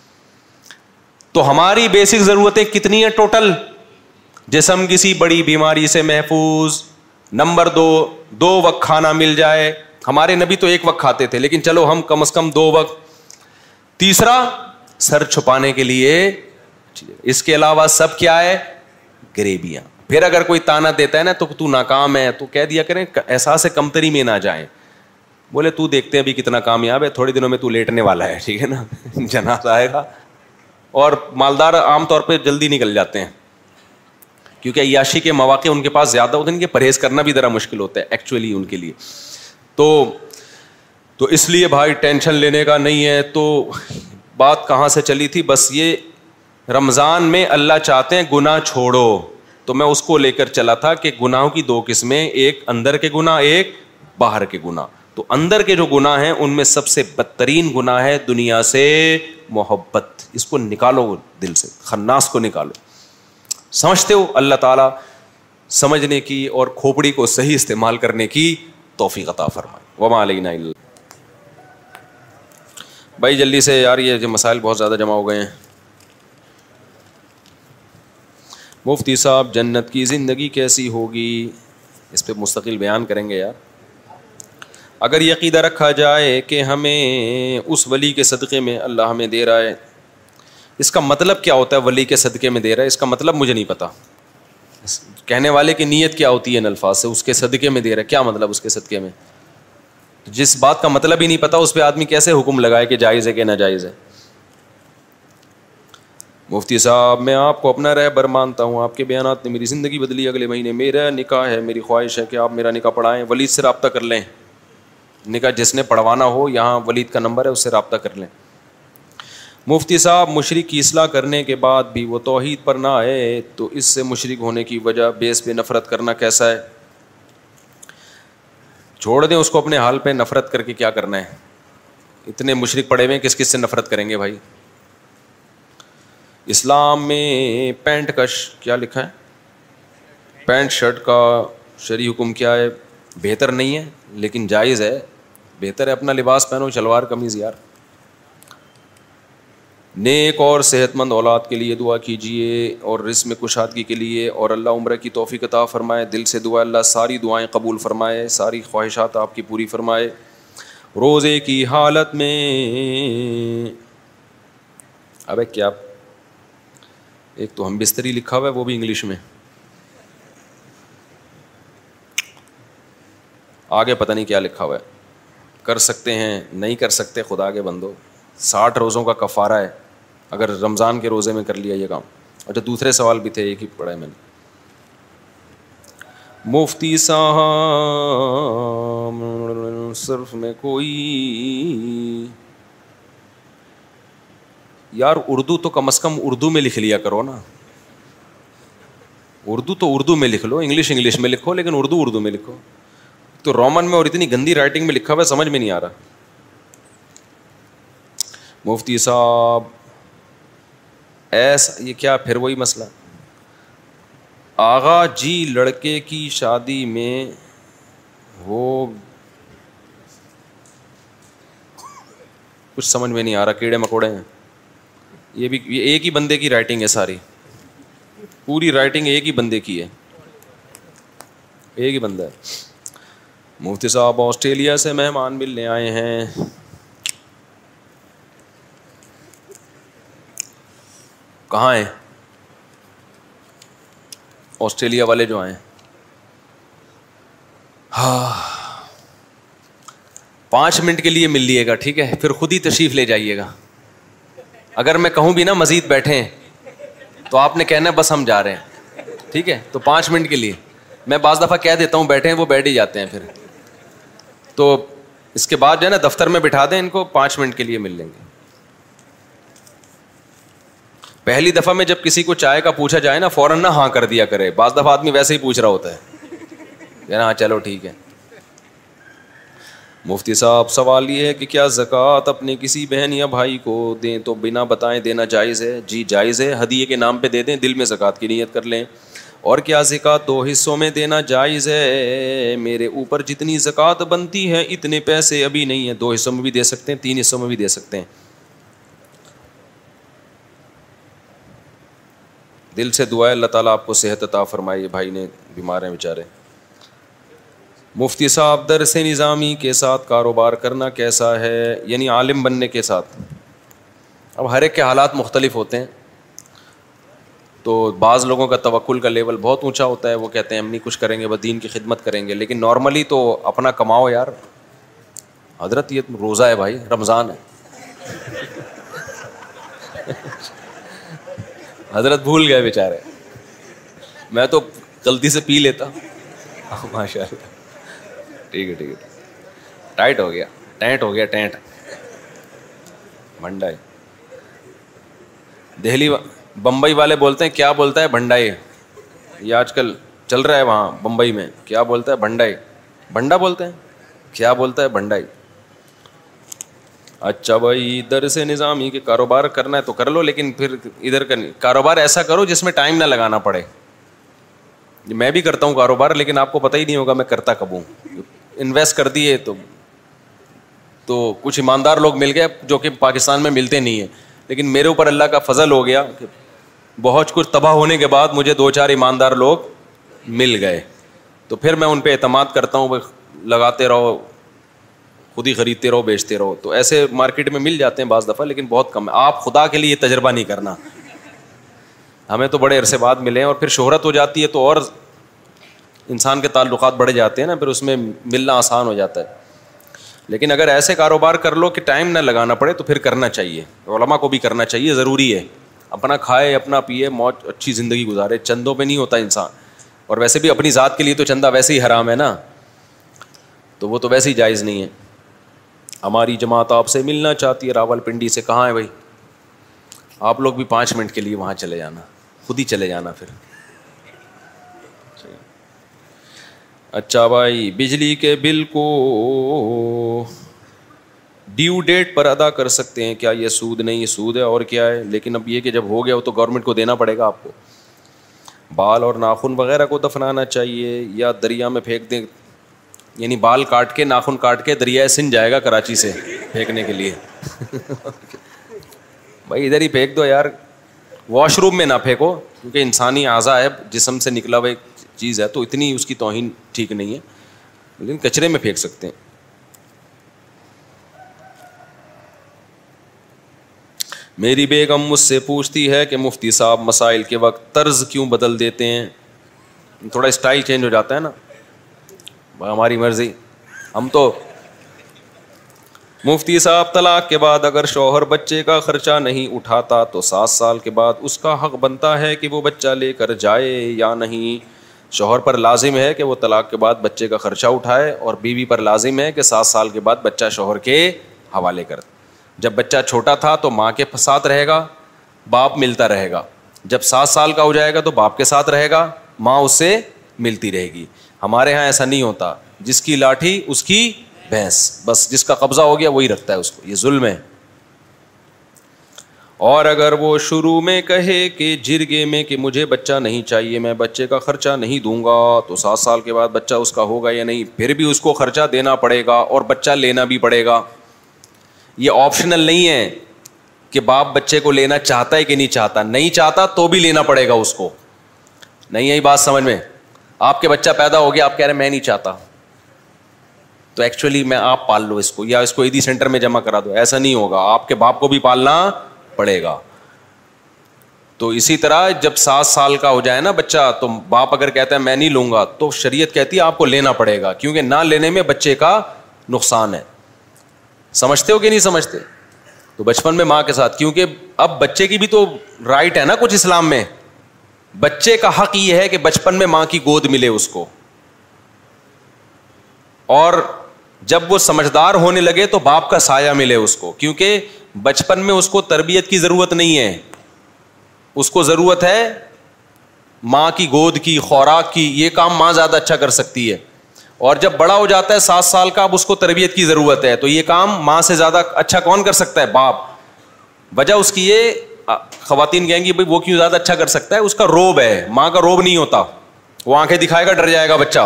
تو ہماری بیسک ضرورتیں کتنی ہیں ٹوٹل؟ جسم کسی بڑی بیماری سے محفوظ. نمبر 2 وقت کھانا مل جائے. ہمارے نبی تو 1 وقت کھاتے تھے، لیکن چلو ہم کم از کم 2 وقت. تیسرا، سر چھپانے کے لیے. اس کے علاوہ سب کیا ہے؟ غریبیاں. پھر اگر کوئی تانا دیتا ہے نا تو ناکام ہے، تو کہہ دیا کریں احساس کمتری میں نہ جائیں. بولے تو دیکھتے ہیں ابھی کتنا کامیاب ہے، تھوڑے دنوں میں تو لیٹنے والا ہے، ٹھیک ہے نا، جنازہ آئے گا. اور مالدار عام طور پہ جلدی نکل جاتے ہیں کیونکہ عیاشی کے مواقع ان کے پاس زیادہ ہوتے ہیں، ان کے پرہیز کرنا بھی ذرا مشکل ہوتا ہے ایکچولی ان کے لیے. تو اس لیے بھائی ٹینشن لینے کا نہیں ہے. تو بات کہاں سے چلی تھی؟ بس یہ رمضان میں اللہ چاہتے ہیں گناہ چھوڑو، تو میں اس کو لے کر چلا تھا کہ گناہوں کی 2 قسمیں، ایک اندر کے گناہ، ایک باہر کے گناہ. تو اندر کے جو گناہ ہیں ان میں سب سے بدترین گناہ ہے دنیا سے محبت. اس کو نکالو دل سے، خناس کو نکالو. سمجھتے ہو؟ اللہ تعالیٰ سمجھنے کی اور کھوپڑی کو صحیح استعمال کرنے کی توفیق عطا فرمائے. وما علینا الا. بھائی جلدی سے یار، یہ جو مسائل بہت زیادہ جمع ہو گئے ہیں. مفتی صاحب جنت کی زندگی کیسی ہوگی؟ اس پہ مستقل بیان کریں گے یار. اگر یہ عقیدہ رکھا جائے کہ ہمیں اس ولی کے صدقے میں اللہ ہمیں دے رہا ہے، اس کا مطلب کیا ہوتا ہے ولی کے صدقے میں دے رہا ہے؟ اس کا مطلب مجھے نہیں پتا. کہنے والے کی نیت کیا ہوتی ہے ان الفاظ سے؟ اس کے صدقے میں دے رہا ہے، کیا مطلب اس کے صدقے میں؟ جس بات کا مطلب ہی نہیں پتا اس پہ آدمی کیسے حکم لگائے کہ جائز ہے کہ ناجائز ہے؟ مفتی صاحب میں آپ کو اپنا رہبر مانتا ہوں، آپ کے بیانات نے میری زندگی بدلی. اگلے مہینے میرا نکاح ہے، میری خواہش ہے کہ آپ میرا نکاح پڑھائیں. ولید سے رابطہ کر لیں. نکاح جس نے پڑھوانا ہو، یہاں ولید کا نمبر ہے، اس سے رابطہ کر لیں. مفتی صاحب مشرک کی اصلاح کرنے کے بعد بھی وہ توحید پر نہ آئے تو اس سے مشرک ہونے کی وجہ بیس پہ نفرت کرنا کیسا ہے؟ چھوڑ دیں اس کو اپنے حال پہ، نفرت کر کے کیا کرنا ہے؟ اتنے مشرک پڑے ہوئے ہیں، کس کس سے نفرت کریں گے بھائی؟ اسلام میں پینٹ کا کیا لکھا ہے؟ پینٹ شرٹ کا شرعی حکم کیا ہے؟ بہتر نہیں ہے لیکن جائز ہے. بہتر ہے اپنا لباس پہنو، شلوار قمیض یار. نیک اور صحت مند اولاد کے لیے دعا کیجیے اور رزق میں کشادگی کے لیے، اور اللہ عمرہ کی توفیق عطا فرمائے. دل سے دعا، اللہ ساری دعائیں قبول فرمائے، ساری خواہشات آپ کی پوری فرمائے. روزے کی حالت میں ابے کیا، ایک تو ہم بستری لکھا ہوا ہے وہ بھی انگلش میں، آگے پتہ نہیں کیا لکھا ہوا ہے. کر سکتے ہیں نہیں کر سکتے، خدا کے بندو. 60 روزوں کا کفارہ ہے اگر رمضان کے روزے میں کر لیا یہ کام. اچھا دوسرے سوال بھی تھے، ایک ہی پڑھا ہے میں نے. مفتی صاحب صرف میں کوئی یار اردو تو کم از کم اردو میں لکھ لیا کرو نا. اردو تو اردو میں لکھ لو، انگلش میں لکھو، لیکن اردو میں لکھو. تو رومن میں اور اتنی گندی رائٹنگ میں لکھا ہوا ہے، سمجھ میں نہیں آ رہا. مفتی صاحب ایسا یہ کیا پھر وہی مسئلہ؟ آغا جی لڑکے کی شادی میں وہ کچھ سمجھ میں نہیں آ رہا، کیڑے مکوڑے ہیں. یہ بھی ایک ہی بندے کی رائٹنگ ہے، ساری پوری رائٹنگ ایک ہی بندے کی ہے، ایک ہی بندہ ہے. مفتی صاحب آسٹریلیا سے مہمان ملنے آئے ہیں، کہاں ہیں آسٹریلیا والے جو آئے ہیں؟ ہاں 5 منٹ کے لیے مل لیے گا، ٹھیک ہے؟ پھر خود ہی تشریف لے جائیے گا. اگر میں کہوں بھی نا مزید بیٹھیں تو آپ نے کہنا ہے بس ہم جا رہے ہیں، ٹھیک ہے؟ تو 5 منٹ کے لیے میں بعض دفعہ کہہ دیتا ہوں بیٹھیں، وہ بیٹھ ہی جاتے ہیں. پھر تو اس کے بعد جو ہے نا دفتر میں بٹھا دیں ان کو، 5 منٹ کے لیے مل لیں گے. پہلی دفعہ میں جب کسی کو چائے کا پوچھا جائے نا فوراً نہ ہاں کر دیا کرے. بعض دفعہ آدمی ویسے ہی پوچھ رہا ہوتا ہے نا، ہاں چلو ٹھیک ہے. مفتی صاحب سوال یہ ہے کہ کیا زکوٰۃ اپنے کسی بہن یا بھائی کو دیں تو بنا بتائیں دینا جائز ہے؟ جی جائز ہے. ہدیے کے نام پہ دے دیں، دل میں زکوٰۃ کی نیت کر لیں. اور کیا زکوٰۃ 2 حصوں میں دینا جائز ہے؟ میرے اوپر جتنی زکوٰۃ بنتی ہے اتنے پیسے ابھی نہیں ہیں. 2 حصوں میں بھی دے سکتے ہیں, 3 حصوں میں بھی دے سکتے ہیں. دل سے دعا ہے اللہ تعالیٰ آپ کو صحت عطا فرمائے. بھائی نے بیمار ہیں بیچارے. مفتی صاحب درس نظامی کے ساتھ کاروبار کرنا کیسا ہے؟ یعنی عالم بننے کے ساتھ. اب ہر ایک کے حالات مختلف ہوتے ہیں. تو بعض لوگوں کا توکل کا لیول بہت اونچا ہوتا ہے, وہ کہتے ہیں ہم نہیں کچھ کریں گے, بس دین کی خدمت کریں گے. لیکن نارملی تو اپنا کماؤ یار. حضرت یہ روزہ ہے بھائی, رمضان ہے. حضرت بھول گئے بیچارے, میں تو غلطی سے پی لیتا. ماشاء اللہ, ٹھیک ہے ٹھیک ہے. ٹائٹ ہو گیا, ٹینٹ ہو گیا, ٹینٹ بھنڈائی. دہلی بمبئی والے بولتے ہیں کیا بولتا ہے بھنڈائی. یہ آج کل چل رہا ہے وہاں بمبئی میں. کیا بولتا ہے بھنڈائی, بھنڈا بولتے ہیں, کیا بولتا ہے بھنڈائی. اچھا بھائی, درس نظامی کے کاروبار کرنا ہے تو کر لو, لیکن پھر ادھر کا کاروبار ایسا کرو جس میں ٹائم نہ لگانا پڑے. میں بھی کرتا ہوں کاروبار, لیکن آپ کو پتہ ہی نہیں ہوگا میں کرتا کب ہوں. انویسٹ کر دیے تو کچھ ایماندار لوگ مل گئے جو کہ پاکستان میں ملتے نہیں ہیں. لیکن میرے اوپر اللہ کا فضل ہو گیا کہ بہت کچھ تباہ ہونے کے بعد مجھے 2-4 ایماندار لوگ مل گئے. تو پھر میں ان پہ اعتماد کرتا ہوں, لگاتے رہو, خود ہی خریدتے رہو, بیچتے رہو. تو ایسے مارکیٹ میں مل جاتے ہیں بعض دفعہ, لیکن بہت کم ہے. آپ خدا کے لیے یہ تجربہ نہیں کرنا. ہمیں تو بڑے عرصے بعد ملے ہیں, اور پھر شہرت ہو جاتی ہے تو اور انسان کے تعلقات بڑھ جاتے ہیں نا, پھر اس میں ملنا آسان ہو جاتا ہے. لیکن اگر ایسے کاروبار کر لو کہ ٹائم نہ لگانا پڑے تو پھر کرنا چاہیے. علماء کو بھی کرنا چاہیے, ضروری ہے. اپنا کھائے, اپنا پیے, موج اچھی زندگی گزارے. چندوں پہ نہیں ہوتا انسان. اور ویسے بھی اپنی ذات کے لیے تو چندہ ویسے ہی حرام ہے نا, تو وہ تو ویسے ہی جائز نہیں ہے. ہماری جماعت آپ سے ملنا چاہتی ہے راول پنڈی سے. کہاں ہے بھائی؟ آپ لوگ بھی 5 منٹ کے لیے وہاں چلے جانا, خود ہی چلے جانا پھر. اچھا بھائی, بجلی کے بل کو ڈیو ڈیٹ پر ادا کر سکتے ہیں کیا؟ یہ سود نہیں, سود ہے اور کیا ہے. لیکن اب یہ کہ جب ہو گیا ہو تو گورنمنٹ کو دینا پڑے گا آپ کو. بال اور ناخن وغیرہ کو دفنانا چاہیے یا دریا میں پھینک دیں؟ یعنی بال کاٹ کے, ناخن کاٹ کے دریائے سندھ جائے گا کراچی سے پھینکنے کے لیے. بھائی ادھر ہی پھینک دو یار, واش روم میں نہ پھینکو, کیونکہ انسانی اعضاء ہے, جسم سے نکلا ہوا ایک چیز ہے, تو اتنی اس کی توہین ٹھیک نہیں ہے. لیکن کچرے میں پھینک سکتے ہیں. میری بیگم مجھ سے پوچھتی ہے کہ مفتی صاحب مسائل کے وقت طرز کیوں بدل دیتے ہیں؟ تھوڑا اسٹائل چینج ہو جاتا ہے نا, ہماری مرضی. ہم تو مفتی صاحب طلاق کے بعد اگر شوہر بچے کا خرچہ نہیں اٹھاتا تو 7 سال کے بعد اس کا حق بنتا ہے کہ وہ بچہ لے کر جائے یا نہیں؟ شوہر پر لازم ہے کہ وہ طلاق کے بعد بچے کا خرچہ اٹھائے, اور بیوی پر لازم ہے کہ 7 سال کے بعد بچہ شوہر کے حوالے کر. جب بچہ چھوٹا تھا تو ماں کے ساتھ رہے گا, باپ ملتا رہے گا. جب 7 سال کا ہو جائے گا تو باپ کے ساتھ رہے گا, ماں اس سے ملتی رہے گی. ہمارے ہاں ایسا نہیں ہوتا, جس کی لاٹھی اس کی بھینس, بس جس کا قبضہ ہو گیا وہی رکھتا ہے اس کو. یہ ظلم ہے. اور اگر وہ شروع میں کہے کہ جرگے میں کہ مجھے بچہ نہیں چاہیے, میں بچے کا خرچہ نہیں دوں گا, تو 7 سال کے بعد بچہ اس کا ہوگا یا نہیں؟ پھر بھی اس کو خرچہ دینا پڑے گا اور بچہ لینا بھی پڑے گا. یہ آپشنل نہیں ہے کہ باپ بچے کو لینا چاہتا ہے کہ نہیں چاہتا. نہیں چاہتا تو بھی لینا پڑے گا اس کو. نہیں یہی بات سمجھ میں؟ آپ کے بچہ پیدا ہو گیا, آپ کہہ رہے ہیں میں نہیں چاہتا, تو ایکچولی میں آپ پال لو اس کو, یا اس کو عیدی سینٹر میں جمع کرا دو. ایسا نہیں ہوگا, آپ کے باپ کو بھی پالنا پڑے گا. تو اسی طرح جب 7 سال کا ہو جائے نا بچہ, تو باپ اگر کہتا ہے میں نہیں لوں گا, تو شریعت کہتی ہے آپ کو لینا پڑے گا, کیونکہ نہ لینے میں بچے کا نقصان ہے. سمجھتے ہو کہ نہیں سمجھتے؟ تو بچپن میں ماں کے ساتھ, کیونکہ اب بچے کی بھی تو رائٹ ہے نا کچھ اسلام میں. بچے کا حق یہ ہے کہ بچپن میں ماں کی گود ملے اس کو, اور جب وہ سمجھدار ہونے لگے تو باپ کا سایہ ملے اس کو, کیونکہ بچپن میں اس کو تربیت کی ضرورت نہیں ہے, اس کو ضرورت ہے ماں کی گود کی, خوراک کی. یہ کام ماں زیادہ اچھا کر سکتی ہے. اور جب بڑا ہو جاتا ہے 7 سال کا, اب اس کو تربیت کی ضرورت ہے, تو یہ کام ماں سے زیادہ اچھا کون کر سکتا ہے؟ باپ. وجہ اس کی یہ خواتین کہیں گی بھائی وہ کیوں زیادہ اچھا کر سکتا ہے, اس کا روب ہے, ماں کا روب نہیں ہوتا, وہ آنکھیں دکھائے گا ڈر جائے گا بچہ.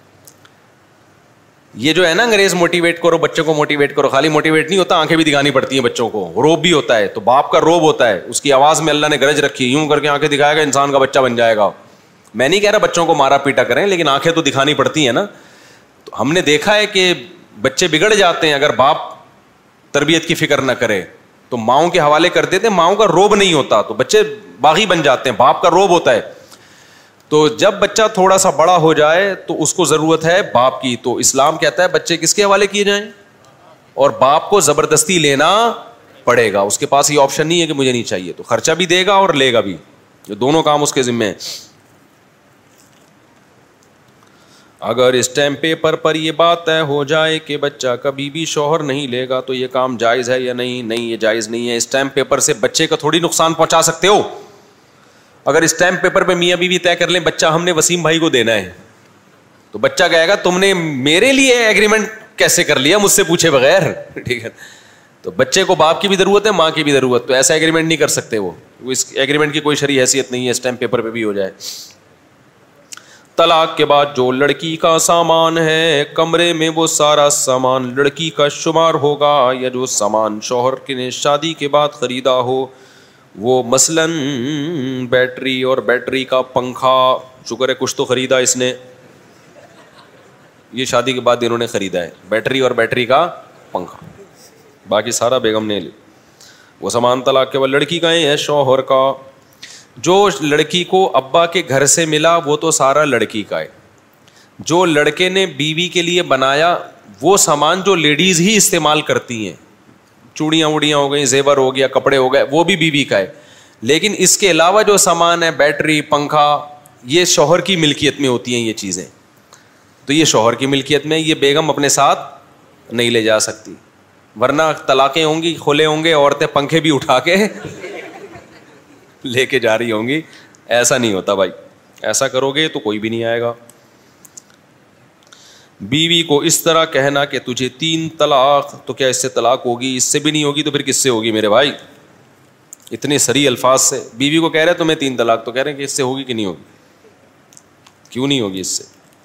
یہ جو ہے نا انگریز موٹیویٹ کرو بچوں کو موٹیویٹ کرو, خالی موٹیویٹ نہیں ہوتا, آنکھیں بھی دکھانی پڑتی ہیں بچوں کو, روب بھی ہوتا ہے. تو باپ کا روب ہوتا ہے, اس کی آواز میں اللہ نے گرج رکھی, یوں کر کے آنکھیں دکھائے گا انسان کا بچہ بن جائے گا. میں نہیں کہہ رہا بچوں کو مارا پیٹا کریں, لیکن آنکھیں تو دکھانی پڑتی ہیں نا. تو ہم نے دیکھا ہے کہ بچے بگڑ جاتے ہیں اگر باپ تربیت کی فکر نہ کرے, تو ماؤں کے حوالے کر دیتے ہیں, ماؤں کا روب نہیں ہوتا تو بچے باغی بن جاتے ہیں, باپ کا روب ہوتا ہے. تو جب بچہ تھوڑا سا بڑا ہو جائے تو اس کو ضرورت ہے باپ کی, تو اسلام کہتا ہے بچے کس کے حوالے کیے جائیں, اور باپ کو زبردستی لینا پڑے گا, اس کے پاس یہ آپشن نہیں ہے کہ مجھے نہیں چاہیے, تو خرچہ بھی دے گا اور لے گا بھی, یہ دونوں کام اس کے ذمہ ہیں. اگر اسٹیمپ پیپر پر یہ بات طے ہو جائے کہ بچہ کبھی بھی شوہر نہیں لے گا تو یہ کام جائز ہے یا نہیں؟ نہیں, یہ جائز نہیں ہے. اسٹیمپ پیپر سے بچے کا تھوڑی نقصان پہنچا سکتے ہو. اگر اسٹیمپ پیپر پہ میاں بیوی طے کر لیں بچہ ہم نے وسیم بھائی کو دینا ہے, تو بچہ کہے گا تم نے میرے لیے ایگریمنٹ کیسے کر لیا مجھ سے پوچھے بغیر, ٹھیک ہے. تو بچے کو باپ کی بھی ضرورت ہے, ماں کی بھی ضرورت, تو ایسا ایگریمنٹ نہیں کر سکتے وہ, اس ایگریمنٹ کی کوئی شرعی حیثیت نہیں ہے, اسٹیمپ پیپر پہ بھی ہو جائے. طلاق کے بعد جو لڑکی کا سامان ہے کمرے میں وہ سارا سامان لڑکی کا شمار ہوگا, یا جو سامان شوہر کے نے شادی کے بعد خریدا ہو, وہ مثلاً بیٹری اور بیٹری کا پنکھا, شکر ہے کچھ تو خریدا اس نے, یہ شادی کے بعد انہوں نے خریدا ہے, بیٹری اور بیٹری کا پنکھا, باقی سارا بیگم نے لی. وہ سامان طلاق کے بعد لڑکی کا ہے شوہر کا. جو لڑکی کو ابا کے گھر سے ملا وہ تو سارا لڑکی کا ہے. جو لڑکے نے بیوی کے لیے بنایا وہ سامان جو لیڈیز ہی استعمال کرتی ہیں, چوڑیاں ووڑیاں ہو گئی, زیور ہو گیا, کپڑے ہو گئے, وہ بھی بیوی کا ہے. لیکن اس کے علاوہ جو سامان ہے بیٹری پنکھا یہ شوہر کی ملکیت میں ہوتی ہیں یہ چیزیں, تو یہ شوہر کی ملکیت میں, یہ بیگم اپنے ساتھ نہیں لے جا سکتی, ورنہ طلاقیں ہوں گی, کھلے ہوں گے, عورتیں پنکھے بھی اٹھا کے لے کے جا رہی ہوں گی. ایسا نہیں ہوتا بھائی, ایسا کرو گے تو کوئی بھی نہیں آئے گا. بیوی کو اس طرح کہنا کہ تجھے 3 طلاق, تو کیا اس سے طلاق ہوگی؟ اس سے بھی نہیں ہوگی تو پھر کس سے ہوگی میرے بھائی؟ اتنے سری الفاظ سے بیوی کو کہہ رہے تمہیں 3 طلاق, تو کہہ رہے ہیں کہ اس سے ہوگی کہ نہیں ہوگی, کیوں نہیں ہوگی اس سے؟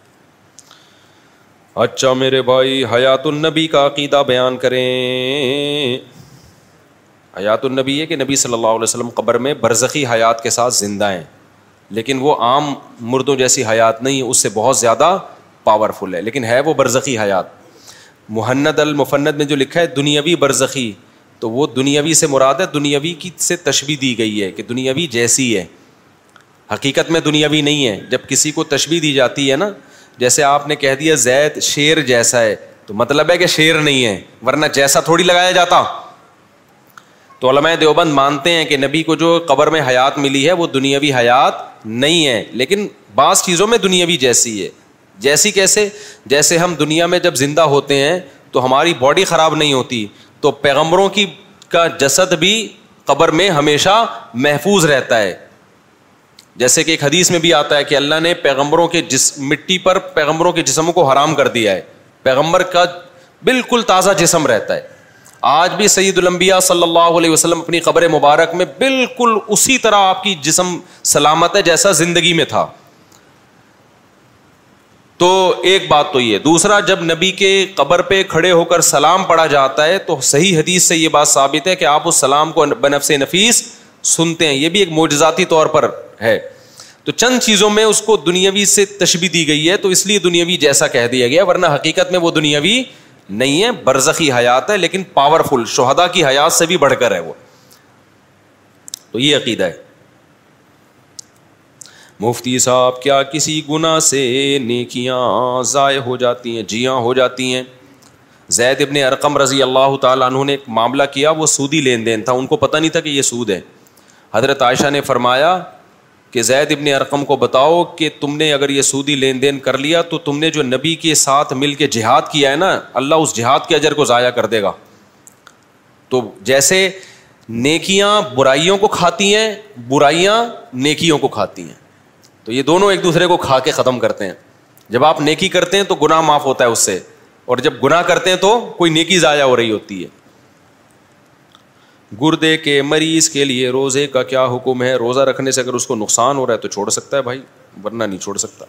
اچھا میرے بھائی, حیات النبی کا عقیدہ بیان کریں. حیات النبی ہے کہ نبی صلی اللہ علیہ وسلم قبر میں برزخی حیات کے ساتھ زندہ ہیں, لیکن وہ عام مردوں جیسی حیات نہیں ہے, اس سے بہت زیادہ پاورفل ہے, لیکن ہے وہ برزخی حیات. مہند المفند میں جو لکھا ہے دنیاوی برزخی, تو وہ دنیاوی سے مراد ہے, دنیاوی کی سے تشبیہ دی گئی ہے کہ دنیاوی جیسی ہے, حقیقت میں دنیاوی نہیں ہے. جب کسی کو تشبیہ دی جاتی ہے نا, جیسے آپ نے کہہ دیا زید شیر جیسا ہے, تو مطلب ہے کہ شیر نہیں ہے, ورنہ جیسا تھوڑی لگایا جاتا. تو علماء دیوبند مانتے ہیں کہ نبی کو جو قبر میں حیات ملی ہے وہ دنیاوی حیات نہیں ہے, لیکن بعض چیزوں میں دنیاوی جیسی ہے. جیسی کیسے؟ جیسے ہم دنیا میں جب زندہ ہوتے ہیں تو ہماری باڈی خراب نہیں ہوتی, تو پیغمبروں کا جسد بھی قبر میں ہمیشہ محفوظ رہتا ہے. جیسے کہ ایک حدیث میں بھی آتا ہے کہ اللہ نے پیغمبروں کے مٹی پر پیغمبروں کے جسموں کو حرام کر دیا ہے, پیغمبر کا بالکل تازہ جسم رہتا ہے. آج بھی سید الانبیاء صلی اللہ علیہ وسلم اپنی قبر مبارک میں بالکل اسی طرح آپ کی جسم سلامت ہے جیسا زندگی میں تھا. تو ایک بات تو یہ. دوسرا, جب نبی کے قبر پہ کھڑے ہو کر سلام پڑھا جاتا ہے تو صحیح حدیث سے یہ بات ثابت ہے کہ آپ اس سلام کو بنفس نفیس سنتے ہیں, یہ بھی ایک معجزاتی طور پر ہے. تو چند چیزوں میں اس کو دنیاوی سے تشبیہ دی گئی ہے, تو اس لیے دنیاوی جیسا کہہ دیا گیا, ورنہ حقیقت میں وہ دنیاوی نہیں ہے, برزخی حیات ہے, لیکن پاورفل, شہداء کی حیات سے بھی بڑھ کر ہے وہ. تو یہ عقیدہ ہے. مفتی صاحب, کیا کسی گناہ سے نیکیاں ضائع ہو جاتی ہیں؟ جی ہاں, ہو جاتی ہیں. زید ابن ارقم رضی اللہ تعالیٰ عنہ نے ایک معاملہ کیا, وہ سودی لین دین تھا, ان کو پتہ نہیں تھا کہ یہ سود ہے. حضرت عائشہ نے فرمایا کہ زید ابن ارقم کو بتاؤ کہ تم نے اگر یہ سودی لین دین کر لیا تو تم نے جو نبی کے ساتھ مل کے جہاد کیا ہے نا, اللہ اس جہاد کے اجر کو ضائع کر دے گا. تو جیسے نیکیاں برائیوں کو کھاتی ہیں, برائیاں نیکیوں کو کھاتی ہیں, تو یہ دونوں ایک دوسرے کو کھا کے ختم کرتے ہیں. جب آپ نیکی کرتے ہیں تو گناہ معاف ہوتا ہے اس سے, اور جب گناہ کرتے ہیں تو کوئی نیکی ضائع ہو رہی ہوتی ہے. گردے کے مریض کے لیے روزے کا کیا حکم ہے؟ روزہ رکھنے سے اگر اس کو نقصان ہو رہا ہے تو چھوڑ سکتا ہے بھائی، ورنہ نہیں چھوڑ سکتا.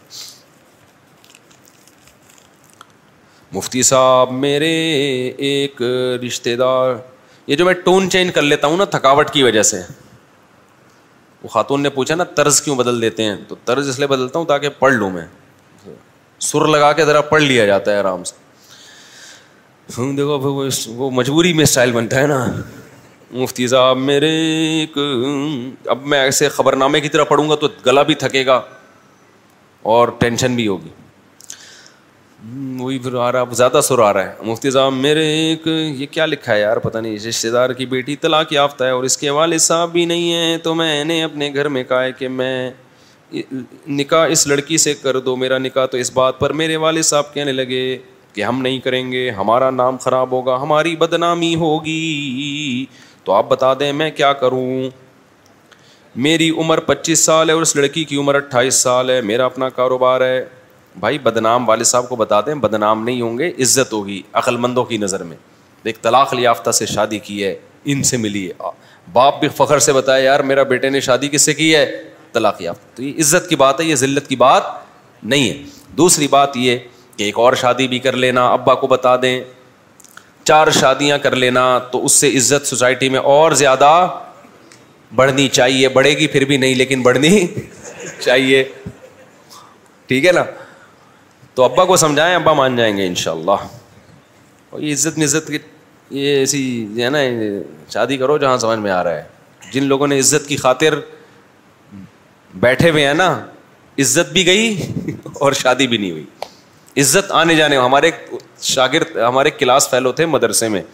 مفتی صاحب میرے ایک رشتہ دار، یہ جو میں ٹون چینج کر لیتا ہوں نا تھکاوٹ کی وجہ سے، وہ خاتون نے پوچھا نا طرز کیوں بدل دیتے ہیں، تو طرز اس لیے بدلتا ہوں تاکہ پڑھ لوں، میں سر لگا کے ذرا پڑھ لیا جاتا ہے آرام سے. دیکھو وہ مجبوری میں اسٹائل بنتا ہے نا. مفتی صاحب میرے ایک، اب میں ایسے خبر نامے کی طرح پڑھوں گا تو گلا بھی تھکے گا اور ٹینشن بھی ہوگی. وہی پھر آ رہا، زیادہ سر آ رہا ہے. مفتی صاحب میرے ایک، یہ کیا لکھا ہے یار پتہ نہیں، رشتے دار کی بیٹی طلاق یافتہ ہے اور اس کے والد صاحب بھی نہیں ہیں، تو میں نے اپنے گھر میں کہا ہے کہ میں نکاح اس لڑکی سے کر دو میرا نکاح. تو اس بات پر میرے والد صاحب کہنے لگے کہ ہم نہیں کریں گے، ہمارا نام خراب ہوگا، ہماری بدنامی ہوگی. تو آپ بتا دیں میں کیا کروں؟ میری عمر 25 سال ہے اور اس لڑکی کی عمر 28 سال ہے، میرا اپنا کاروبار ہے. بھائی بدنام والد صاحب کو بتا دیں، بدنام نہیں ہوں گے، عزت ہوگی عقل مندوں کی نظر میں. ایک طلاق یافتہ سے شادی کی ہے، ان سے ملی ہے، باپ بھی فخر سے بتایا یار میرا بیٹے نے شادی کس سے کی ہے؟ طلاق یافتہ. تو یہ عزت کی بات ہے، یہ ذلت کی بات نہیں ہے. دوسری بات یہ کہ ایک اور شادی بھی کر لینا، ابا کو بتا دیں 4 شادیاں کر لینا، تو اس سے عزت سوسائٹی میں اور زیادہ بڑھنی چاہیے. بڑھے گی پھر بھی نہیں، لیکن بڑھنی چاہیے، ٹھیک ہے نا. تو ابا کو سمجھائیں، ابا مان جائیں گے انشاءاللہ. اور یہ عزت نزت کی یہ ایسی ہے نا، شادی کرو جہاں سمجھ میں آ رہا ہے. جن لوگوں نے عزت کی خاطر بیٹھے ہوئے ہیں نا، عزت بھی گئی اور شادی بھی نہیں ہوئی. عزت آنے جانے. ہمارے شاگرد، ہمارے کلاس فیلو تھے مدرسے میں،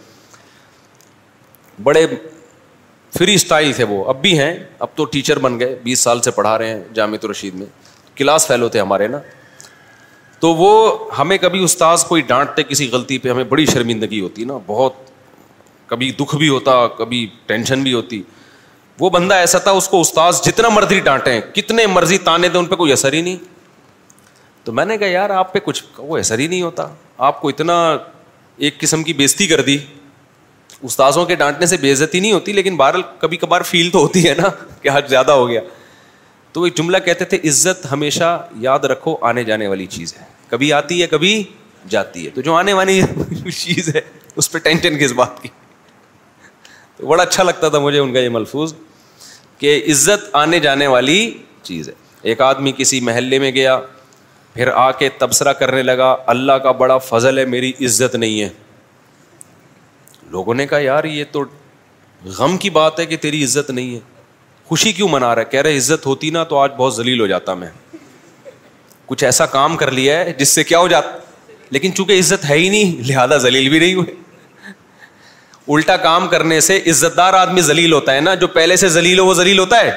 بڑے فری اسٹائل تھے وہ، اب بھی ہیں، اب تو ٹیچر بن گئے، 20 سال سے پڑھا رہے ہیں جامعۃ الرشید میں. کلاس فیلو تھے ہمارے نا. تو وہ ہمیں کبھی استاذ کوئی ڈانٹتے کسی غلطی پہ، ہمیں بڑی شرمندگی ہوتی نا، بہت، کبھی دکھ بھی ہوتا، کبھی ٹینشن بھی ہوتی. وہ بندہ ایسا تھا، اس کو استاذ جتنا مرضی ڈانٹیں، کتنے مرضی تانے دیں، ان پہ کوئی اثر ہی نہیں. تو میں نے کہا یار آپ پہ کچھ وہ اثر ہی نہیں ہوتا، آپ کو اتنا ایک قسم کی بےزتی کر دی. استاذوں کے ڈانٹنے سے بے عزتی نہیں ہوتی، لیکن بہرحال کبھی کبھار فیل تو ہوتی ہے نا کہ حد زیادہ ہو گیا. تو وہ ایک جملہ کہتے تھے، عزت ہمیشہ یاد رکھو آنے جانے والی چیز ہے، کبھی آتی ہے کبھی جاتی ہے. تو جو آنے والی چیز ہے اس پہ ٹینشن کس بات کی. تو بڑا اچھا لگتا تھا مجھے ان کا یہ ملفوظ کہ عزت آنے جانے والی چیز ہے. ایک آدمی کسی محلے میں گیا، پھر آ کے تبصرہ کرنے لگا، اللہ کا بڑا فضل ہے میری عزت نہیں ہے. لوگوں نے کہا یار یہ تو غم کی بات ہے کہ تیری عزت نہیں ہے، خوشی کیوں منا رہا ہے؟ کہہ رہے عزت ہوتی نا تو آج بہت ذلیل ہو جاتا، میں کچھ ایسا کام کر لیا ہے جس سے کیا ہو جاتا، لیکن چونکہ عزت ہے ہی نہیں لہذا ذلیل بھی نہیں ہوئے. الٹا کام کرنے سے عزت دار آدمی ذلیل ہوتا ہے نا، جو پہلے سے ذلیل ہو وہ ذلیل ہوتا ہے.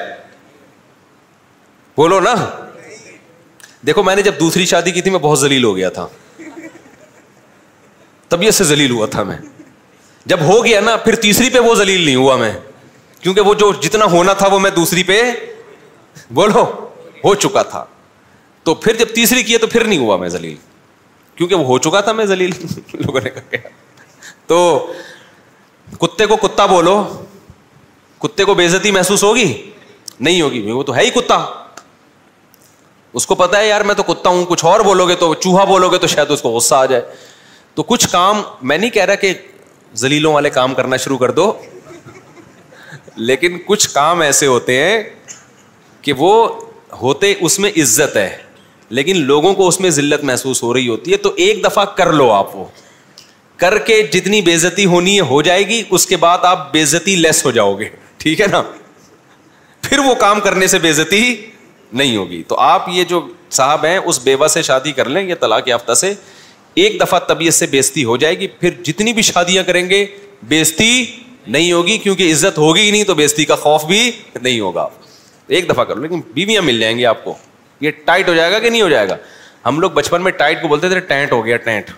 بولو نا. دیکھو میں نے جب دوسری شادی کی تھی میں بہت ذلیل ہو گیا تھا، طبیعت سے ذلیل ہوا تھا میں. جب ہو گیا نا پھر تیسری پہ وہ ذلیل نہیں ہوا میں، کیونکہ وہ جو جتنا ہونا تھا وہ میں دوسری پہ بولو ہو چکا تھا. تو پھر جب تیسری کی تو پھر نہیں ہوا میں ذلیل، کیونکہ وہ ہو چکا تھا میں ذلیل. لوگوں نے کہا تو کتے کو کتا بولو، کتے کو بے عزتی محسوس ہوگی؟ نہیں ہوگی، وہ تو ہے ہی کتا. اس کو پتا ہے یار میں تو کتا ہوں، کچھ اور بولو گے تو چوہا بولو گے تو شاید اس کو غصہ آ جائے. تو کچھ کام، میں نہیں کہہ رہا کہ ذلیلوں والے کام کرنا شروع کر دو، لیکن کچھ کام ایسے ہوتے ہیں کہ وہ ہوتے اس میں عزت ہے لیکن لوگوں کو اس میں ذلت محسوس ہو رہی ہوتی ہے. تو ایک دفعہ کر لو، آپ وہ کر کے جتنی بے عزتی ہونی ہے ہو جائے گی، اس کے بعد آپ بے عزتی لیس ہو جاؤ گے، ٹھیک ہے نا. پھر وہ کام کرنے سے بے عزتی نہیں ہوگی. تو آپ یہ جو صاحب ہیں اس بیوہ سے شادی کر لیں، یہ طلاق یافتہ سے، ایک دفعہ طبیعت سے بے عزتی ہو جائے گی، پھر جتنی بھی شادیاں کریں گے بے عزتی نہیں ہوگی، کیونکہ عزت ہوگی ہی نہیں تو بے عزتی کا خوف بھی نہیں ہوگا. ایک دفعہ کرو، لیکن بیویاں مل جائیں گی آپ کو. یہ ٹائٹ ہو جائے گا کہ نہیں ہو جائے گا؟ ہم لوگ بچپن میں ٹائٹ کو بولتے تھے ٹینٹ ہو گیا، ٹینٹ.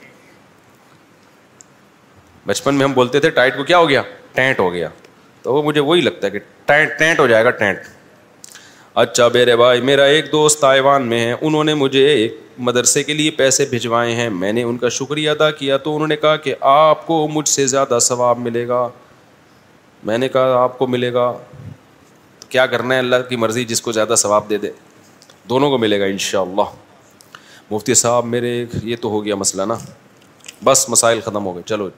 بچپن میں ہم بولتے تھے ٹائٹ کو کیا ہو گیا؟ ٹینٹ ہو گیا. تو وہ مجھے وہی لگتا ہے کہ ٹینٹ ہو جائے گا، ٹینٹ. اچھا میرے بھائی، میرا ایک دوست تائیوان میں ہے، انہوں نے مجھے ایک مدرسے کے لیے پیسے بھجوائے ہیں، میں نے ان کا شکریہ ادا کیا تو انہوں نے کہا کہ آپ کو مجھ سے زیادہ ثواب ملے گا. मैंने कहा आपको मिलेगा, तो क्या करना है, अल्लाह की मर्ज़ी, जिसको ज़्यादा सवाब दे दे, दोनों को मिलेगा इंशाअल्लाह। मुफ्ती साहब मेरे ये तो हो गया मसला ना, बस मसाइल ख़त्म हो गए, चलो।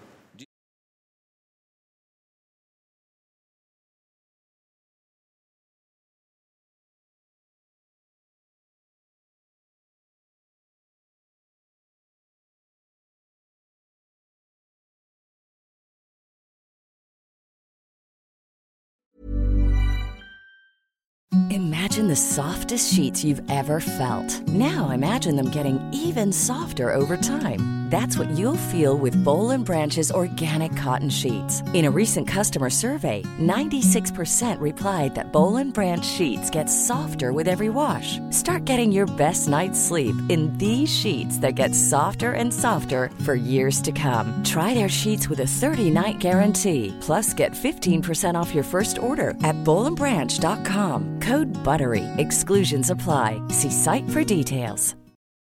Imagine the softest sheets you've ever felt. Now imagine them getting even softer over time. That's what you'll feel with Boll & Branch's organic cotton sheets. In a recent customer survey, 96% replied that Boll & Branch sheets get softer with every wash. Start getting your best night's sleep in these sheets that get softer and softer for years to come. Try their sheets with a 30-night guarantee. Plus, get 15% off your first order at bollandbranch.com. Code BUTTERY. Exclusions apply. See site for details.